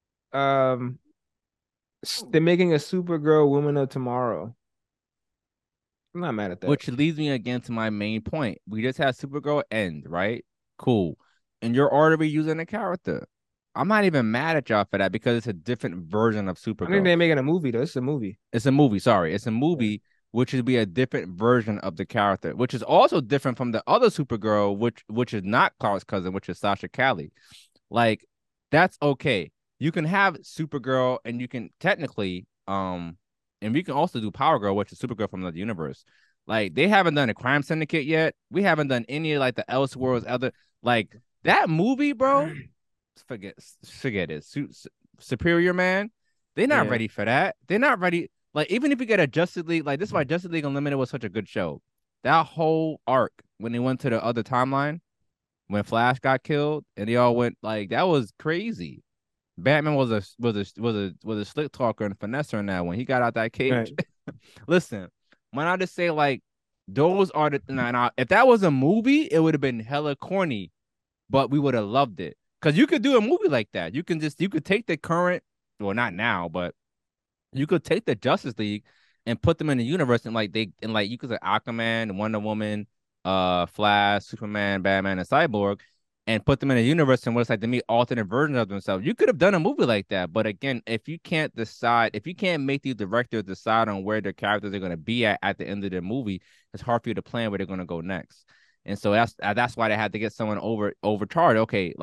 Speaker 2: They're making a Supergirl Woman of Tomorrow. I'm not mad at that.
Speaker 1: Which leads me again to my main point. We just had Supergirl end, right? Cool. And you're already using a character. I'm not even mad at y'all for that because it's a different version of Supergirl.
Speaker 2: I think they're making a movie, though. It's a movie.
Speaker 1: It's a movie. Sorry. It's a movie. which would be a different version of the character, which is also different from the other Supergirl, which is not Clark's cousin, which is Sasha Calle. Like, that's okay. You can have Supergirl, and you can technically, and we can also do Power Girl, which is Supergirl from the universe. Like, they haven't done a Crime Syndicate yet. We haven't done any like the Elseworlds other like that movie, bro. Forget forget it. Superior Man. They're not
Speaker 2: Yeah.
Speaker 1: ready for that. They're not ready. Like, even if you get a Justice League, like this is why Justice League Unlimited was such a good show. That whole arc when they went to the other timeline, when Flash got killed, and they all went like that was crazy. Batman was a slick talker and finesser in that when he got out that cage.
Speaker 2: Right.
Speaker 1: Listen, when I just say like those are the now, if that was a movie, it would have been hella corny, but we would have loved it. Because you could do a movie like that. You could take the current, well, not now, but you could take the Justice League and put them in the universe and like you could say Aquaman, Wonder Woman, Flash, Superman, Batman, and Cyborg, and put them in a universe and what it's like to meet alternate versions of themselves. You could have done a movie like that, but again, if you can't make the directors decide on where their characters are going to be at the end of the movie, it's hard for you to plan where they're going to go next. And so that's why they had to get someone overcharged. Okay,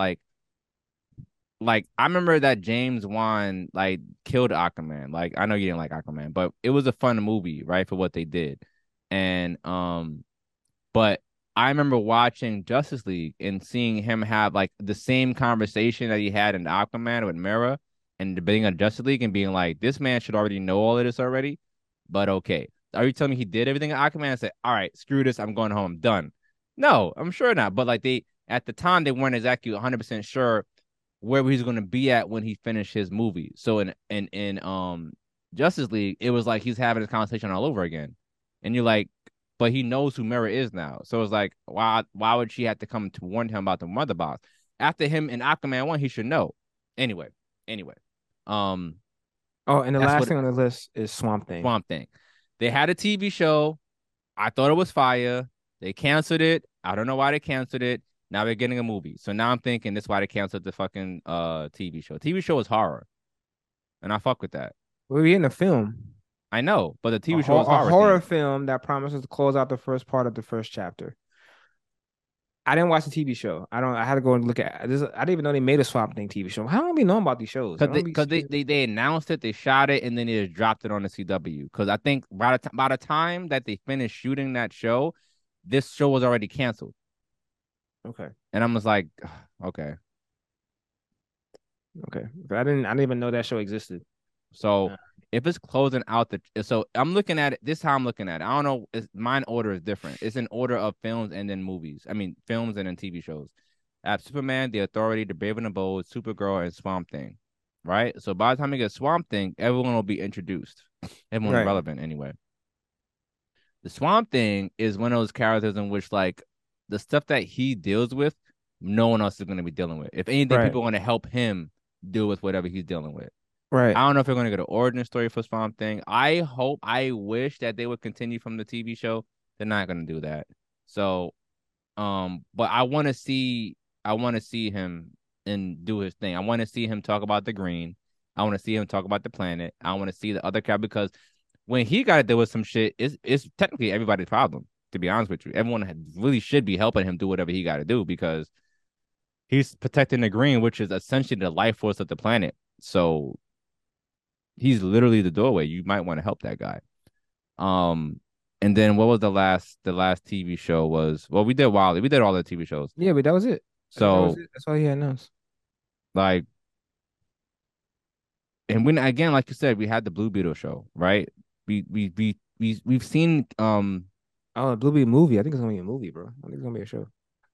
Speaker 1: like I remember that James Wan like killed Aquaman. Like I know you didn't like Aquaman, but it was a fun movie, right, for what they did. And but I remember watching Justice League and seeing him have like the same conversation that he had in Aquaman with Mera and debating on Justice League and being like, this man should already know all of this already. But okay. Are you telling me he did everything in Aquaman and said, all right, screw this, I'm going home, done? No, I'm sure not. But like they at the time they weren't exactly 100% sure where he's going to be at when he finished his movie. So in Justice League, it was like he's having this conversation all over again, and you're like, but he knows who Mera is now. So it's like, why would she have to come to warn him about the mother box after him in Aquaman 1? He should know. Anyway, um,
Speaker 2: Oh, and the
Speaker 1: that's
Speaker 2: last
Speaker 1: what
Speaker 2: thing on the list is Swamp Thing.
Speaker 1: Swamp Thing. They had a TV show. I thought it was fire. They canceled it. I don't know why they canceled it. Now they're getting a movie. So now I'm thinking that's why they canceled the fucking TV show. TV show is horror. And I fuck with that.
Speaker 2: We're in a film,
Speaker 1: I know, but the TV show is
Speaker 2: a
Speaker 1: horror
Speaker 2: horror
Speaker 1: themed.
Speaker 2: film that promises to close out the first part of the first chapter. I didn't watch the TV show. I don't. I had to go and look at this. I didn't even know they made a Swamp Thing TV show. How long we know about these shows? I
Speaker 1: Cause
Speaker 2: don't
Speaker 1: they,
Speaker 2: be
Speaker 1: cause they,
Speaker 2: seeing.
Speaker 1: they, they announced it, they shot it, and then they just dropped it on the CW. Cause I think by the time that they finished shooting that show, this show was already canceled.
Speaker 2: Okay.
Speaker 1: And I'm just like, okay.
Speaker 2: Okay. But I didn't even know that show existed.
Speaker 1: So if it's closing out so I'm looking at it. This is how I'm looking at it. I don't know. Mine order is different. It's in order of films and then movies. I mean, films and then TV shows. I have Superman, The Authority, The Brave and the Bold, Supergirl, and Swamp Thing. Right. So by the time you get Swamp Thing, everyone will be introduced. Everyone's
Speaker 2: Right.
Speaker 1: relevant anyway. The Swamp Thing is one of those characters in which like the stuff that he deals with, no one else is going to be dealing with. If anything,
Speaker 2: Right.
Speaker 1: people are going to help him deal with whatever he's dealing with.
Speaker 2: Right.
Speaker 1: I don't know if they're going to get an origin story for Swamp Thing. I wish that they would continue from the TV show. They're not going to do that. So, but I want to see him and do his thing. I want to see him talk about the green. I want to see him talk about the planet. I want to see the other character because when he got to deal with some shit, it's technically everybody's problem. To be honest with you, everyone really should be helping him do whatever he got to do because he's protecting the green, which is essentially the life force of the planet. So he's literally the doorway. You might want to help that guy. Um, and then what was the last TV show was well, we did Wally. We did all the TV shows.
Speaker 2: Yeah, but that was it. That was
Speaker 1: So
Speaker 2: it. That's all he had announced.
Speaker 1: like and when again, like you said, we had the Blue Beetle show, right? We've seen
Speaker 2: Oh, Blue Beetle movie. I think it's gonna be a movie, bro. I think it's gonna be a show.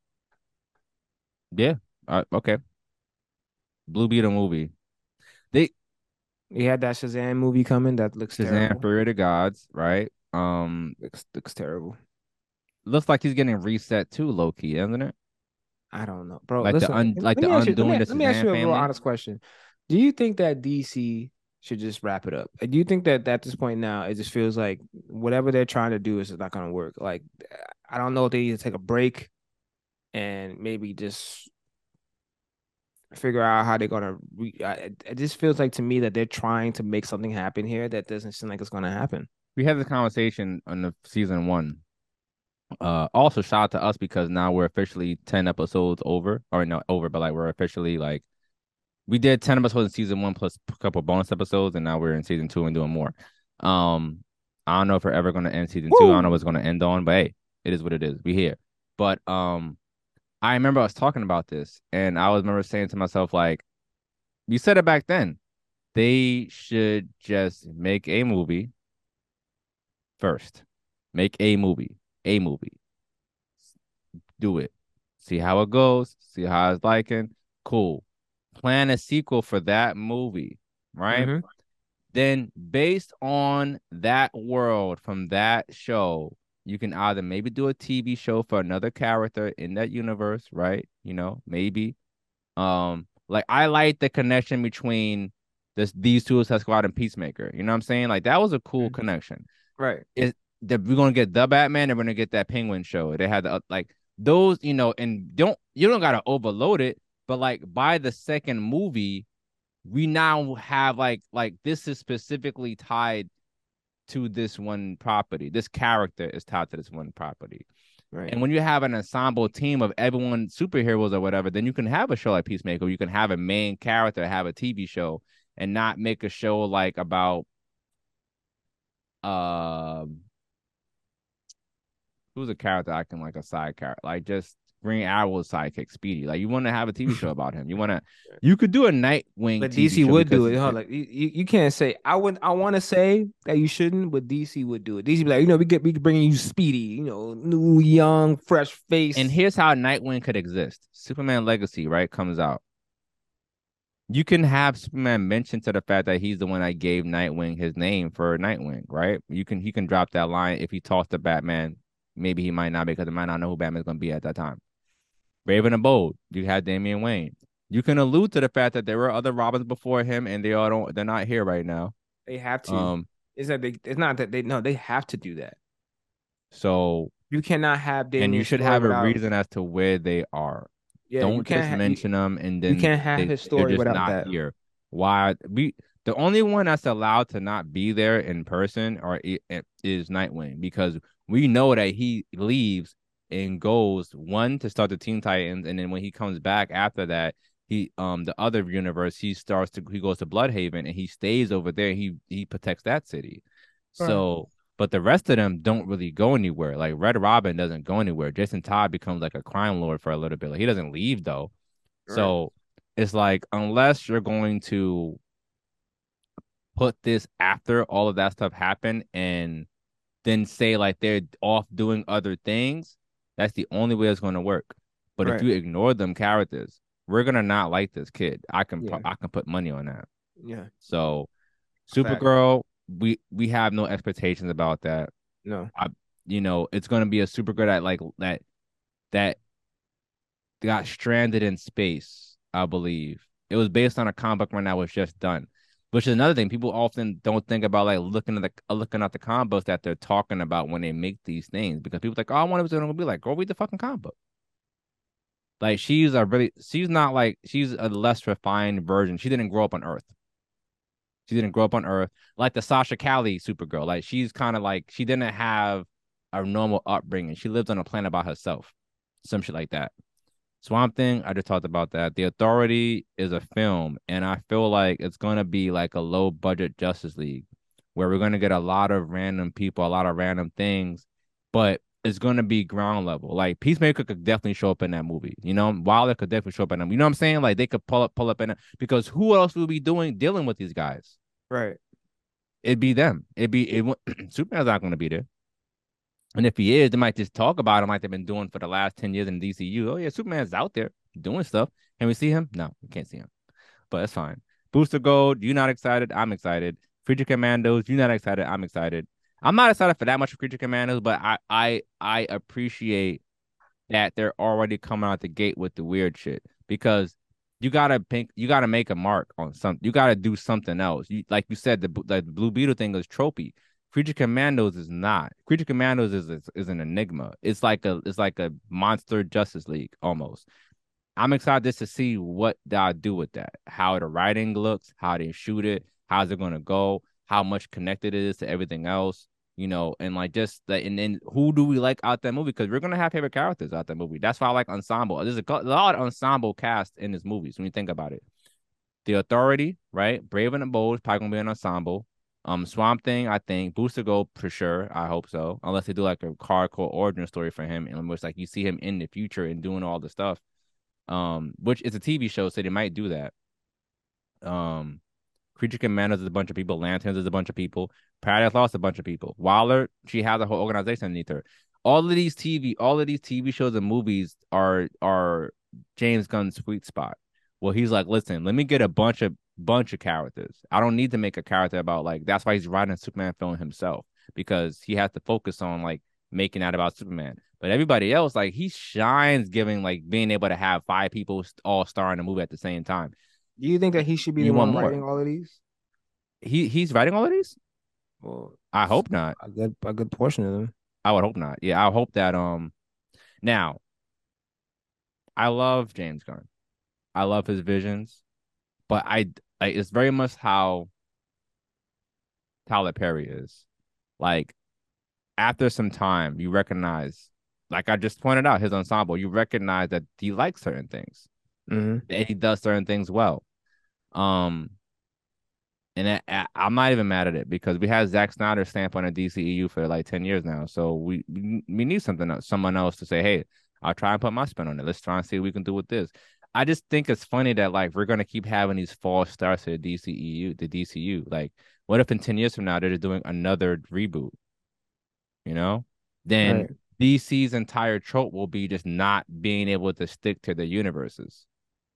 Speaker 1: yeah, okay. Blue Beetle movie. They
Speaker 2: We had that Shazam movie coming that looks
Speaker 1: Shazam
Speaker 2: terrible.
Speaker 1: Fury of the Gods, right?
Speaker 2: Looks terrible.
Speaker 1: Looks like he's getting reset too, low key, isn't it?
Speaker 2: I don't know, bro.
Speaker 1: Like
Speaker 2: Listen,
Speaker 1: like
Speaker 2: let
Speaker 1: the
Speaker 2: me ask you.
Speaker 1: undoing the
Speaker 2: Let me ask
Speaker 1: Shazam
Speaker 2: you a real
Speaker 1: family.
Speaker 2: honest question. Do you think that DC should just wrap it up? Do you think that at this point now it just feels like whatever they're trying to do is not going to work? Like, I don't know if they need to take a break and maybe just figure out how they're gonna. It just feels like to me that they're trying to make something happen here that doesn't seem like it's gonna happen.
Speaker 1: we had the conversation on the season one. Also shout out to us because now we're officially 10 episodes over, or no, over, but like we're officially like we did 10 episodes in season one plus a couple bonus episodes, and now we're in season two and doing more. Um, I don't know if we're ever gonna end season two. I don't know
Speaker 2: Woo!
Speaker 1: what's gonna end on, but hey, it is what it is. We here. But I remember I was talking about this, and I was remember saying to myself, like, you said it back then. They should just make a movie first. Make a movie. Do it. See how it goes. See how it's liking. Cool. Plan a sequel for that movie, right?
Speaker 2: Mm-hmm.
Speaker 1: Then, based on that world from that show, you can either maybe do a TV show for another character in that universe, right? Maybe. Like I like the connection between these two, Suicide Squad and Peacemaker. You know what I'm saying? Like that was a cool connection.
Speaker 2: Right.
Speaker 1: Is that we're gonna get the Batman and we're gonna get that Penguin show. They had the like those, and you don't gotta overload it, but like by the second movie, we now have like this is specifically tied to this one property. This character is tied to this one property.
Speaker 2: Right.
Speaker 1: And when you have an ensemble team of everyone superheroes or whatever, then you can have a show like Peacemaker. You can have a main character have a TV show and not make a show like about uh who's a character acting like a side character, like just Green Arrow's sidekick, Speedy. Like you want to have a TV show about him. You could do a Nightwing
Speaker 2: But
Speaker 1: TV
Speaker 2: DC
Speaker 1: show
Speaker 2: would
Speaker 1: because
Speaker 2: do it. Hold, like you can't say I want to say that you shouldn't, but DC would do it. DC be like, we could bring you Speedy, new young fresh
Speaker 1: and
Speaker 2: face.
Speaker 1: here's how Nightwing could exist. Superman Legacy, right, comes out. You can have Superman mention to the fact that he's the one that gave Nightwing his name for Nightwing, right? He can drop that line if he talks to Batman. Maybe he might not because he might not know who Batman's gonna be at that time. Raven and Bold, you had Damian Wayne. You can allude to the fact that there were other Robins before him and they're not here right now.
Speaker 2: They have to.
Speaker 1: Um,
Speaker 2: It's that it's not that they no, they have to do that.
Speaker 1: so
Speaker 2: You cannot have
Speaker 1: and you
Speaker 2: Damien's
Speaker 1: should
Speaker 2: story
Speaker 1: have a
Speaker 2: without.
Speaker 1: reason as to where they are.
Speaker 2: Yeah,
Speaker 1: Don't just mention them and
Speaker 2: you
Speaker 1: then
Speaker 2: can't have his
Speaker 1: they're
Speaker 2: story
Speaker 1: just
Speaker 2: without
Speaker 1: not
Speaker 2: that.
Speaker 1: here. Why we the only one that's allowed to not be there in person is Nightwing because we know that he leaves and goes one to start the Teen Titans, and then when he comes back after that, the other universe he goes to Bloodhaven and he stays over there. He protects that city.
Speaker 2: Right.
Speaker 1: So but the rest of them don't really go anywhere. Like Red Robin doesn't go anywhere. Jason Todd becomes like a crime lord for a little bit. Like, he doesn't leave though.
Speaker 2: Right.
Speaker 1: So it's like unless you're going to put this after all of that stuff happened and then say like they're off doing other things, that's the only way it's going to work. But if
Speaker 2: Right.
Speaker 1: you ignore them characters, we're gonna not like this kid.
Speaker 2: Yeah.
Speaker 1: I can put money on that.
Speaker 2: Yeah.
Speaker 1: So
Speaker 2: Fact.
Speaker 1: Supergirl, we have no expectations about that.
Speaker 2: No.
Speaker 1: I, it's gonna be a Supergirl that got stranded in space. I believe it was based on a comic book run that was just done, which is another thing people often don't think about, like looking at the comic books that they're talking about when they make these things, because people are like, oh, I wonder what's gonna be like. Go read the fucking comic book. Like she's not like she's a less refined version. She didn't grow up on Earth. She didn't grow up on Earth like the Sasha Cali Supergirl. Like she's kind of like she didn't have a normal upbringing. She lived on a planet by herself, some shit like that. Swamp Thing, I just talked about that. The Authority is a film, and I feel like it's gonna be like a low budget Justice League, where we're gonna get a lot of random people, a lot of random things, but it's gonna be ground level. Like Peacemaker could definitely show up in that movie. Wilder could definitely show up in them. You know what I'm saying? Like they could pull up in it because who else would be dealing with these guys?
Speaker 2: Right.
Speaker 1: It'd be them. Superman's not gonna be there. And if he is, they might just talk about him like they've been doing for the last 10 years in DCU. Oh, yeah, Superman's out there doing stuff. Can we see him? No, we can't see him. But it's fine. Booster Gold, you not excited? I'm excited. Creature Commandos, you not excited? I'm excited. I'm not excited for that much of Creature Commandos, but I appreciate that they're already coming out the gate with the weird shit because you gotta make a mark on something. You gotta do something else. Like you said, the Blue Beetle thing is tropey. Creature Commandos is not. Creature Commandos is an enigma. It's like a monster Justice League almost. I'm excited just to see what they'll do with that. How the writing looks, how they shoot it, how's it gonna go, how much connected it is to everything else. and like just that, and then who do we like out that movie? Because we're gonna have favorite characters out that movie. That's why I like ensemble. There's a lot of ensemble cast in this movie. So when you think about it, the Authority, right? Brave and the Bold is probably gonna be an ensemble. Swamp Thing, I think. Booster Gold for sure. I hope so. Unless they do like a hardcore origin story for him, in which like you see him in the future and doing all the stuff. Which is a TV show, so they might do that. Um, Creature Commandos is a bunch of people. Lanterns is a bunch of people. Paradise Lost is a bunch of people. Wilder, she has a whole organization underneath her. All of these TV shows and movies are James Gunn's sweet spot. Well, he's like, listen, let me get a bunch of characters. I don't need to make a character about like that's why he's writing a Superman film himself because he has to focus on like making that about Superman. But everybody else, like he shines giving like being able to have five people all star in a movie at the same time.
Speaker 2: Do you think that he should be the
Speaker 1: You want
Speaker 2: one
Speaker 1: more?
Speaker 2: writing all of these?
Speaker 1: He's writing all of these?
Speaker 2: Well,
Speaker 1: I hope not.
Speaker 2: a good portion of them.
Speaker 1: I would hope not. Yeah, I hope that now I love James Gunn. I love his visions, but I like it's very much how Tyler Perry is. Like after some time, you recognize, like I just pointed out, his ensemble, you recognize that he likes certain things
Speaker 2: Mm-hmm.
Speaker 1: and he does certain things well. Um, And I'm not even mad at it because we had Zack Snyder stamp on a DCEU for like 10 years now. So we need something else, someone else to say, hey, I'll try and put my spin on it. Let's try and see what we can do with this. I just think it's funny that like we're gonna keep having these false starts to the DCU. Like, what if in 10 years from now they're just doing another reboot, you know? Then
Speaker 2: Right.
Speaker 1: DC's entire trope will be just not being able to stick to the universes.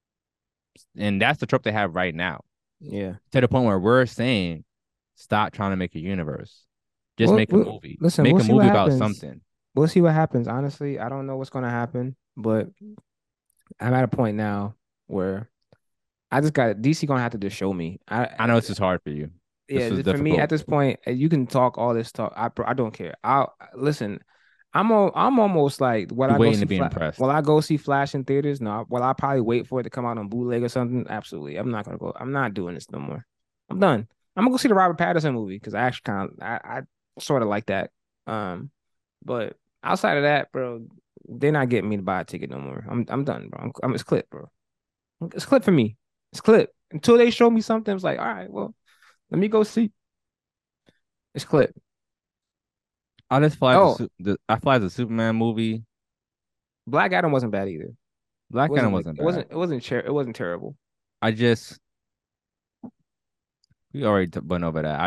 Speaker 1: And that's the trope they have right now
Speaker 2: Yeah.
Speaker 1: to the point where we're saying, stop trying to make a universe. Just
Speaker 2: Well,
Speaker 1: make a movie.
Speaker 2: listen,
Speaker 1: Make
Speaker 2: we'll
Speaker 1: a
Speaker 2: see what
Speaker 1: movie about
Speaker 2: happens.
Speaker 1: something.
Speaker 2: We'll see what happens. Honestly, I don't know what's going to happen, but I'm at a point now where I just got DC gonna have to just show me.
Speaker 1: I know this is hard for you. This
Speaker 2: Yeah,
Speaker 1: was
Speaker 2: for me at
Speaker 1: difficult.
Speaker 2: this point, you can talk all this talk. I don't care. I'll listen. I'm almost like
Speaker 1: You're waiting to be impressed.
Speaker 2: Will I go see Flash in theaters? No. Will I probably wait for it to come out on bootleg or something? Absolutely. I'm not gonna go. I'm not doing this no more. I'm done. I'm gonna go see the Robert Pattinson movie because I actually I sort of like that. Um, but outside of that, bro, they're not getting me to buy a ticket no more. I'm done, bro. It's clip, bro. It's clip for me. It's clip until they show me something. It's like, all right, well, let me go see. It's clip.
Speaker 1: I just feel like
Speaker 2: Oh,
Speaker 1: I feel like the Superman movie,
Speaker 2: Black Adam wasn't bad either. It
Speaker 1: Black Adam
Speaker 2: wasn't like
Speaker 1: wasn't bad.
Speaker 2: it wasn't terrible.
Speaker 1: I just we already went over that.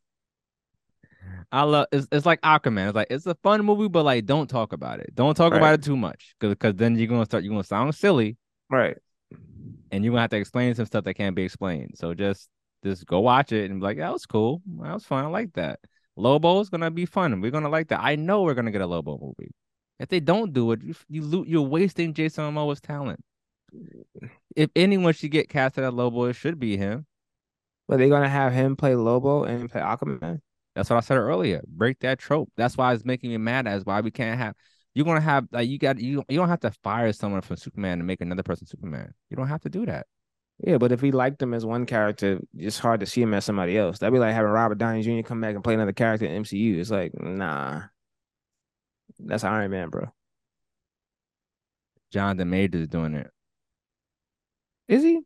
Speaker 1: I love it's like Aquaman. It's like it's a fun movie, but like don't talk about it. Don't talk about
Speaker 2: Right.
Speaker 1: it too much. Cause then you're gonna sound silly
Speaker 2: Right.
Speaker 1: and you're gonna have to explain some stuff that can't be explained. So just go watch it and be like, yeah, that was cool. That was fun. I like that. Lobo's gonna be fun. We're gonna like that. I know we're gonna get a Lobo movie. If they don't do it, you're wasting Jason Momoa's talent. If anyone should get casted as Lobo, it should be him.
Speaker 2: But they're gonna have him play Lobo and play Aquaman.
Speaker 1: That's what I said earlier. Break that trope. That's why it's making me mad. That's why we can't have. You're gonna have like you don't have to fire someone from Superman to make another person Superman. You don't have to do that.
Speaker 2: Yeah, but if we liked him as one character, it's hard to see him as somebody else. That'd be like having Robert Downey Jr. come back and play another character in MCU. It's like, nah, that's Iron Man, bro.
Speaker 1: Jonathan Majors doing it.
Speaker 2: Is he?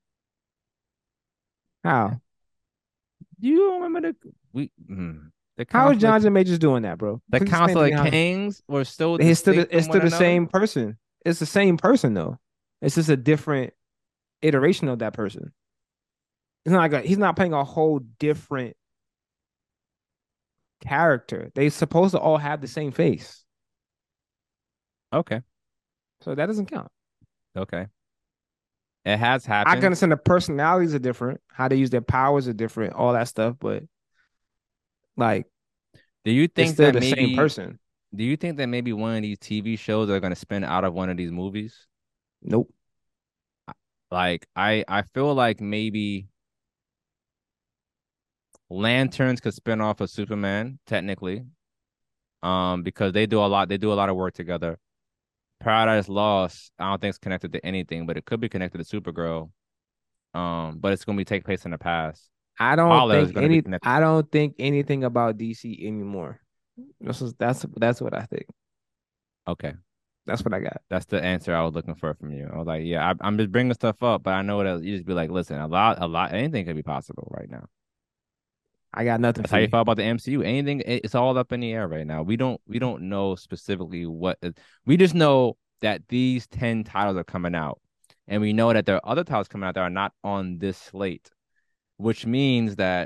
Speaker 2: How?
Speaker 1: You don't remember the
Speaker 2: How is
Speaker 1: Council of
Speaker 2: Jonathan Majors doing that, bro?
Speaker 1: the
Speaker 2: Please explain to
Speaker 1: Council
Speaker 2: me
Speaker 1: of
Speaker 2: how.
Speaker 1: Kings were so
Speaker 2: It's still
Speaker 1: distinct
Speaker 2: it's
Speaker 1: from one
Speaker 2: still the
Speaker 1: another?
Speaker 2: same person. It's the same person though. It's just a different iteration of that person. It's not like he's not playing a whole different character. They supposed to all have the same face.
Speaker 1: Okay,
Speaker 2: So that doesn't count.
Speaker 1: okay, it has
Speaker 2: I can
Speaker 1: happened.
Speaker 2: understand the personalities are different, how they use their powers are different, all that stuff, but like
Speaker 1: Do you
Speaker 2: it's
Speaker 1: think
Speaker 2: still
Speaker 1: that
Speaker 2: the same
Speaker 1: maybe?
Speaker 2: person.
Speaker 1: Do you think that maybe one of these TV shows are going to spin out of one of these movies?
Speaker 2: Nope.
Speaker 1: Like I feel like maybe Lanterns could spin off of Superman technically, because they do a lot of work together. Paradise Lost, I don't think it's connected to anything, but it could be connected to Supergirl. But it's gonna take place in the past. Holler is gonna be connected.
Speaker 2: I don't think anything about DC anymore. That's what I think.
Speaker 1: Okay.
Speaker 2: That's what I got.
Speaker 1: That's the answer I was looking for from you. I was like, yeah, I'm just bringing stuff up, but I know that you just be like, listen, a lot, anything could be possible right now.
Speaker 2: I got nothing
Speaker 1: That's
Speaker 2: for
Speaker 1: how you
Speaker 2: you.
Speaker 1: feel about the MCU. Anything, it's all up in the air right now. We don't know specifically we just know that these 10 titles are coming out, and we know that there are other titles coming out that are not on this slate, which means that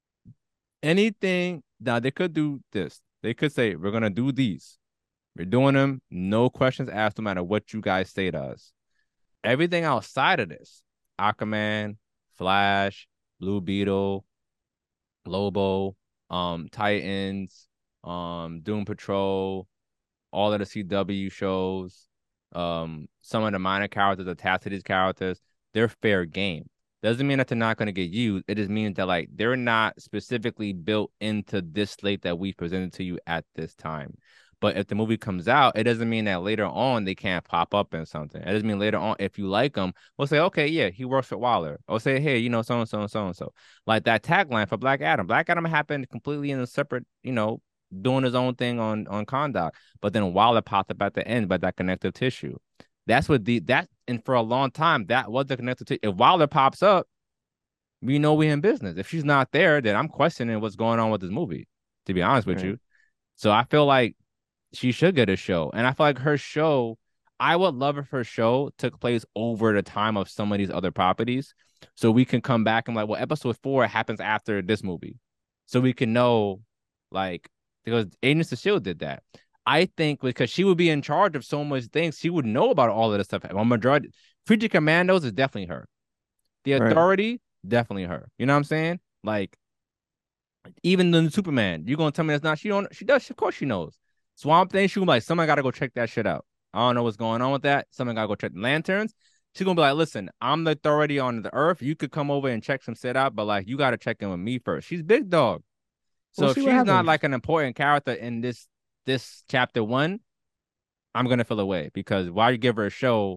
Speaker 1: anything now they could do this. They could say, we're gonna do these. We're doing them, no questions asked, no matter what you guys say to us. Everything outside of this, Aquaman, Flash, Blue Beetle, Lobo, Titans, Doom Patrol, all of the CW shows, some of the minor characters attached to these characters, they're fair game. Doesn't mean that they're not going to get used. It just means that like they're not specifically built into this slate that we presented to you at this time. But if the movie comes out, it doesn't mean that later on they can't pop up in something. It doesn't mean later on if you like them, we'll say, okay, yeah, he works for Waller. Or say, hey, you know, so and so and so and so. Like that tagline for Black Adam. Black Adam happened completely in a separate, you know, doing his own thing on Conduct. But then Waller popped up at the end by that connective tissue. That's what that and for a long time that was the connective tissue. If Waller pops up, we know we in business. If she's not there, then I'm questioning what's going on with this movie. To be honest with
Speaker 2: Right.
Speaker 1: you, so I feel like she should get a show, and I feel like her show. I would love if her show took place over the time of some of these other properties, so we can come back and like, well, episode 4 happens after this movie, so we can know, like, because Agents of Shield did that. I think because she would be in charge of so much things, she would know about all of this stuff. Well, majority, Future Commandos is definitely her. The
Speaker 2: Right.
Speaker 1: Authority, definitely her. You know what I'm saying? Like even the Superman, you gonna tell me that's not? She don't. She does. Of course she knows. Swamp Thing. She gonna be like, someone gotta go check that shit out. I don't know what's going on with that. Someone gotta go check the lanterns. She's gonna be like, listen, I'm the authority on the earth. You could come over and check some shit out, but like, you gotta check in with me first. She's big dog.
Speaker 2: We'll
Speaker 1: So if
Speaker 2: see what
Speaker 1: she's not
Speaker 2: happens.
Speaker 1: like an important character in this chapter one, I'm gonna feel away because why you give her a show?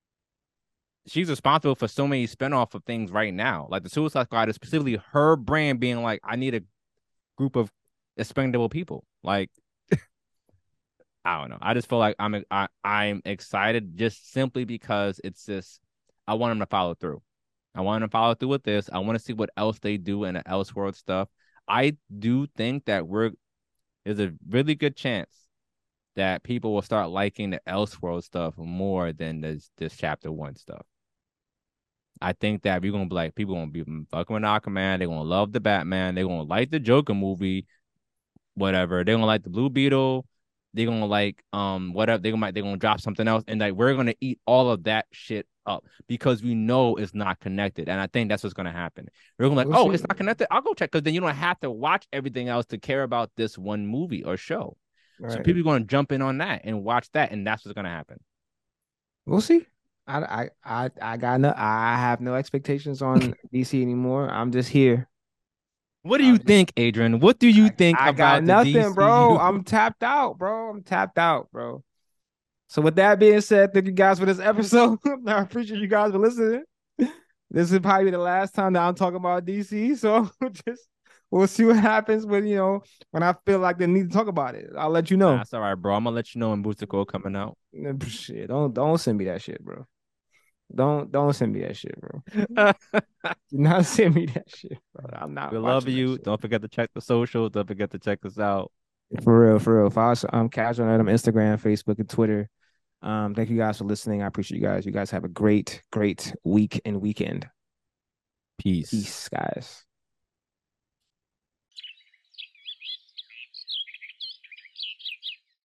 Speaker 1: She's responsible for so many spinoff of things right now. Like the Suicide Squad is specifically her brand being like, I need a group of expendable people. Like I don't know. I just feel like I'm excited just simply because it's just I want them to follow through. I want them to follow through with this. I want to see what else they do in the Elseworld stuff. I do think that there's a really good chance that people will start liking the Elseworld stuff more than this chapter one stuff. I think that we're gonna be like people gonna be fucking with Aquaman. They're gonna love the Batman. They're gonna like the Joker movie. Whatever. They're gonna like the Blue Beetle. They're gonna like whatever. They're gonna drop something else, and like we're gonna eat all of that shit up because we know it's not connected. And I think that's what's gonna happen. We're gonna be like,
Speaker 2: We'll
Speaker 1: oh,
Speaker 2: see.
Speaker 1: it's not connected. I'll go check because then you don't have to watch everything else to care about this one movie or show. So
Speaker 2: Right.
Speaker 1: people are gonna jump in on that and watch that, and that's what's gonna happen.
Speaker 2: We'll see. I got no. I have no expectations on DC anymore. I'm just here.
Speaker 1: What do you
Speaker 2: I'm just.
Speaker 1: think, Adrian? What do you think
Speaker 2: I got
Speaker 1: about the
Speaker 2: nothing, bro.
Speaker 1: DCU?
Speaker 2: I'm tapped out, bro. I'm tapped out, bro. So with that being said, thank you guys for this episode. I appreciate you guys for listening. This is probably the last time that I'm talking about DC. So just we'll see what happens when I feel like they need to talk about it. I'll let you
Speaker 1: Nah,
Speaker 2: know.
Speaker 1: that's all right, bro. I'm gonna let you know when Booster Code coming out.
Speaker 2: Shit, don't send me that shit, bro. Don't send me that shit, bro. Do not send me that shit, bro. I'm
Speaker 1: We
Speaker 2: not
Speaker 1: love
Speaker 2: watching that
Speaker 1: you.
Speaker 2: shit.
Speaker 1: Don't forget to check the socials. Don't forget to check us out.
Speaker 2: For real, for real. Follow us casual on Instagram, Facebook, and Twitter. Thank you guys for listening. I appreciate you guys. You guys have a great, great week and weekend.
Speaker 1: Peace.
Speaker 2: Peace, guys.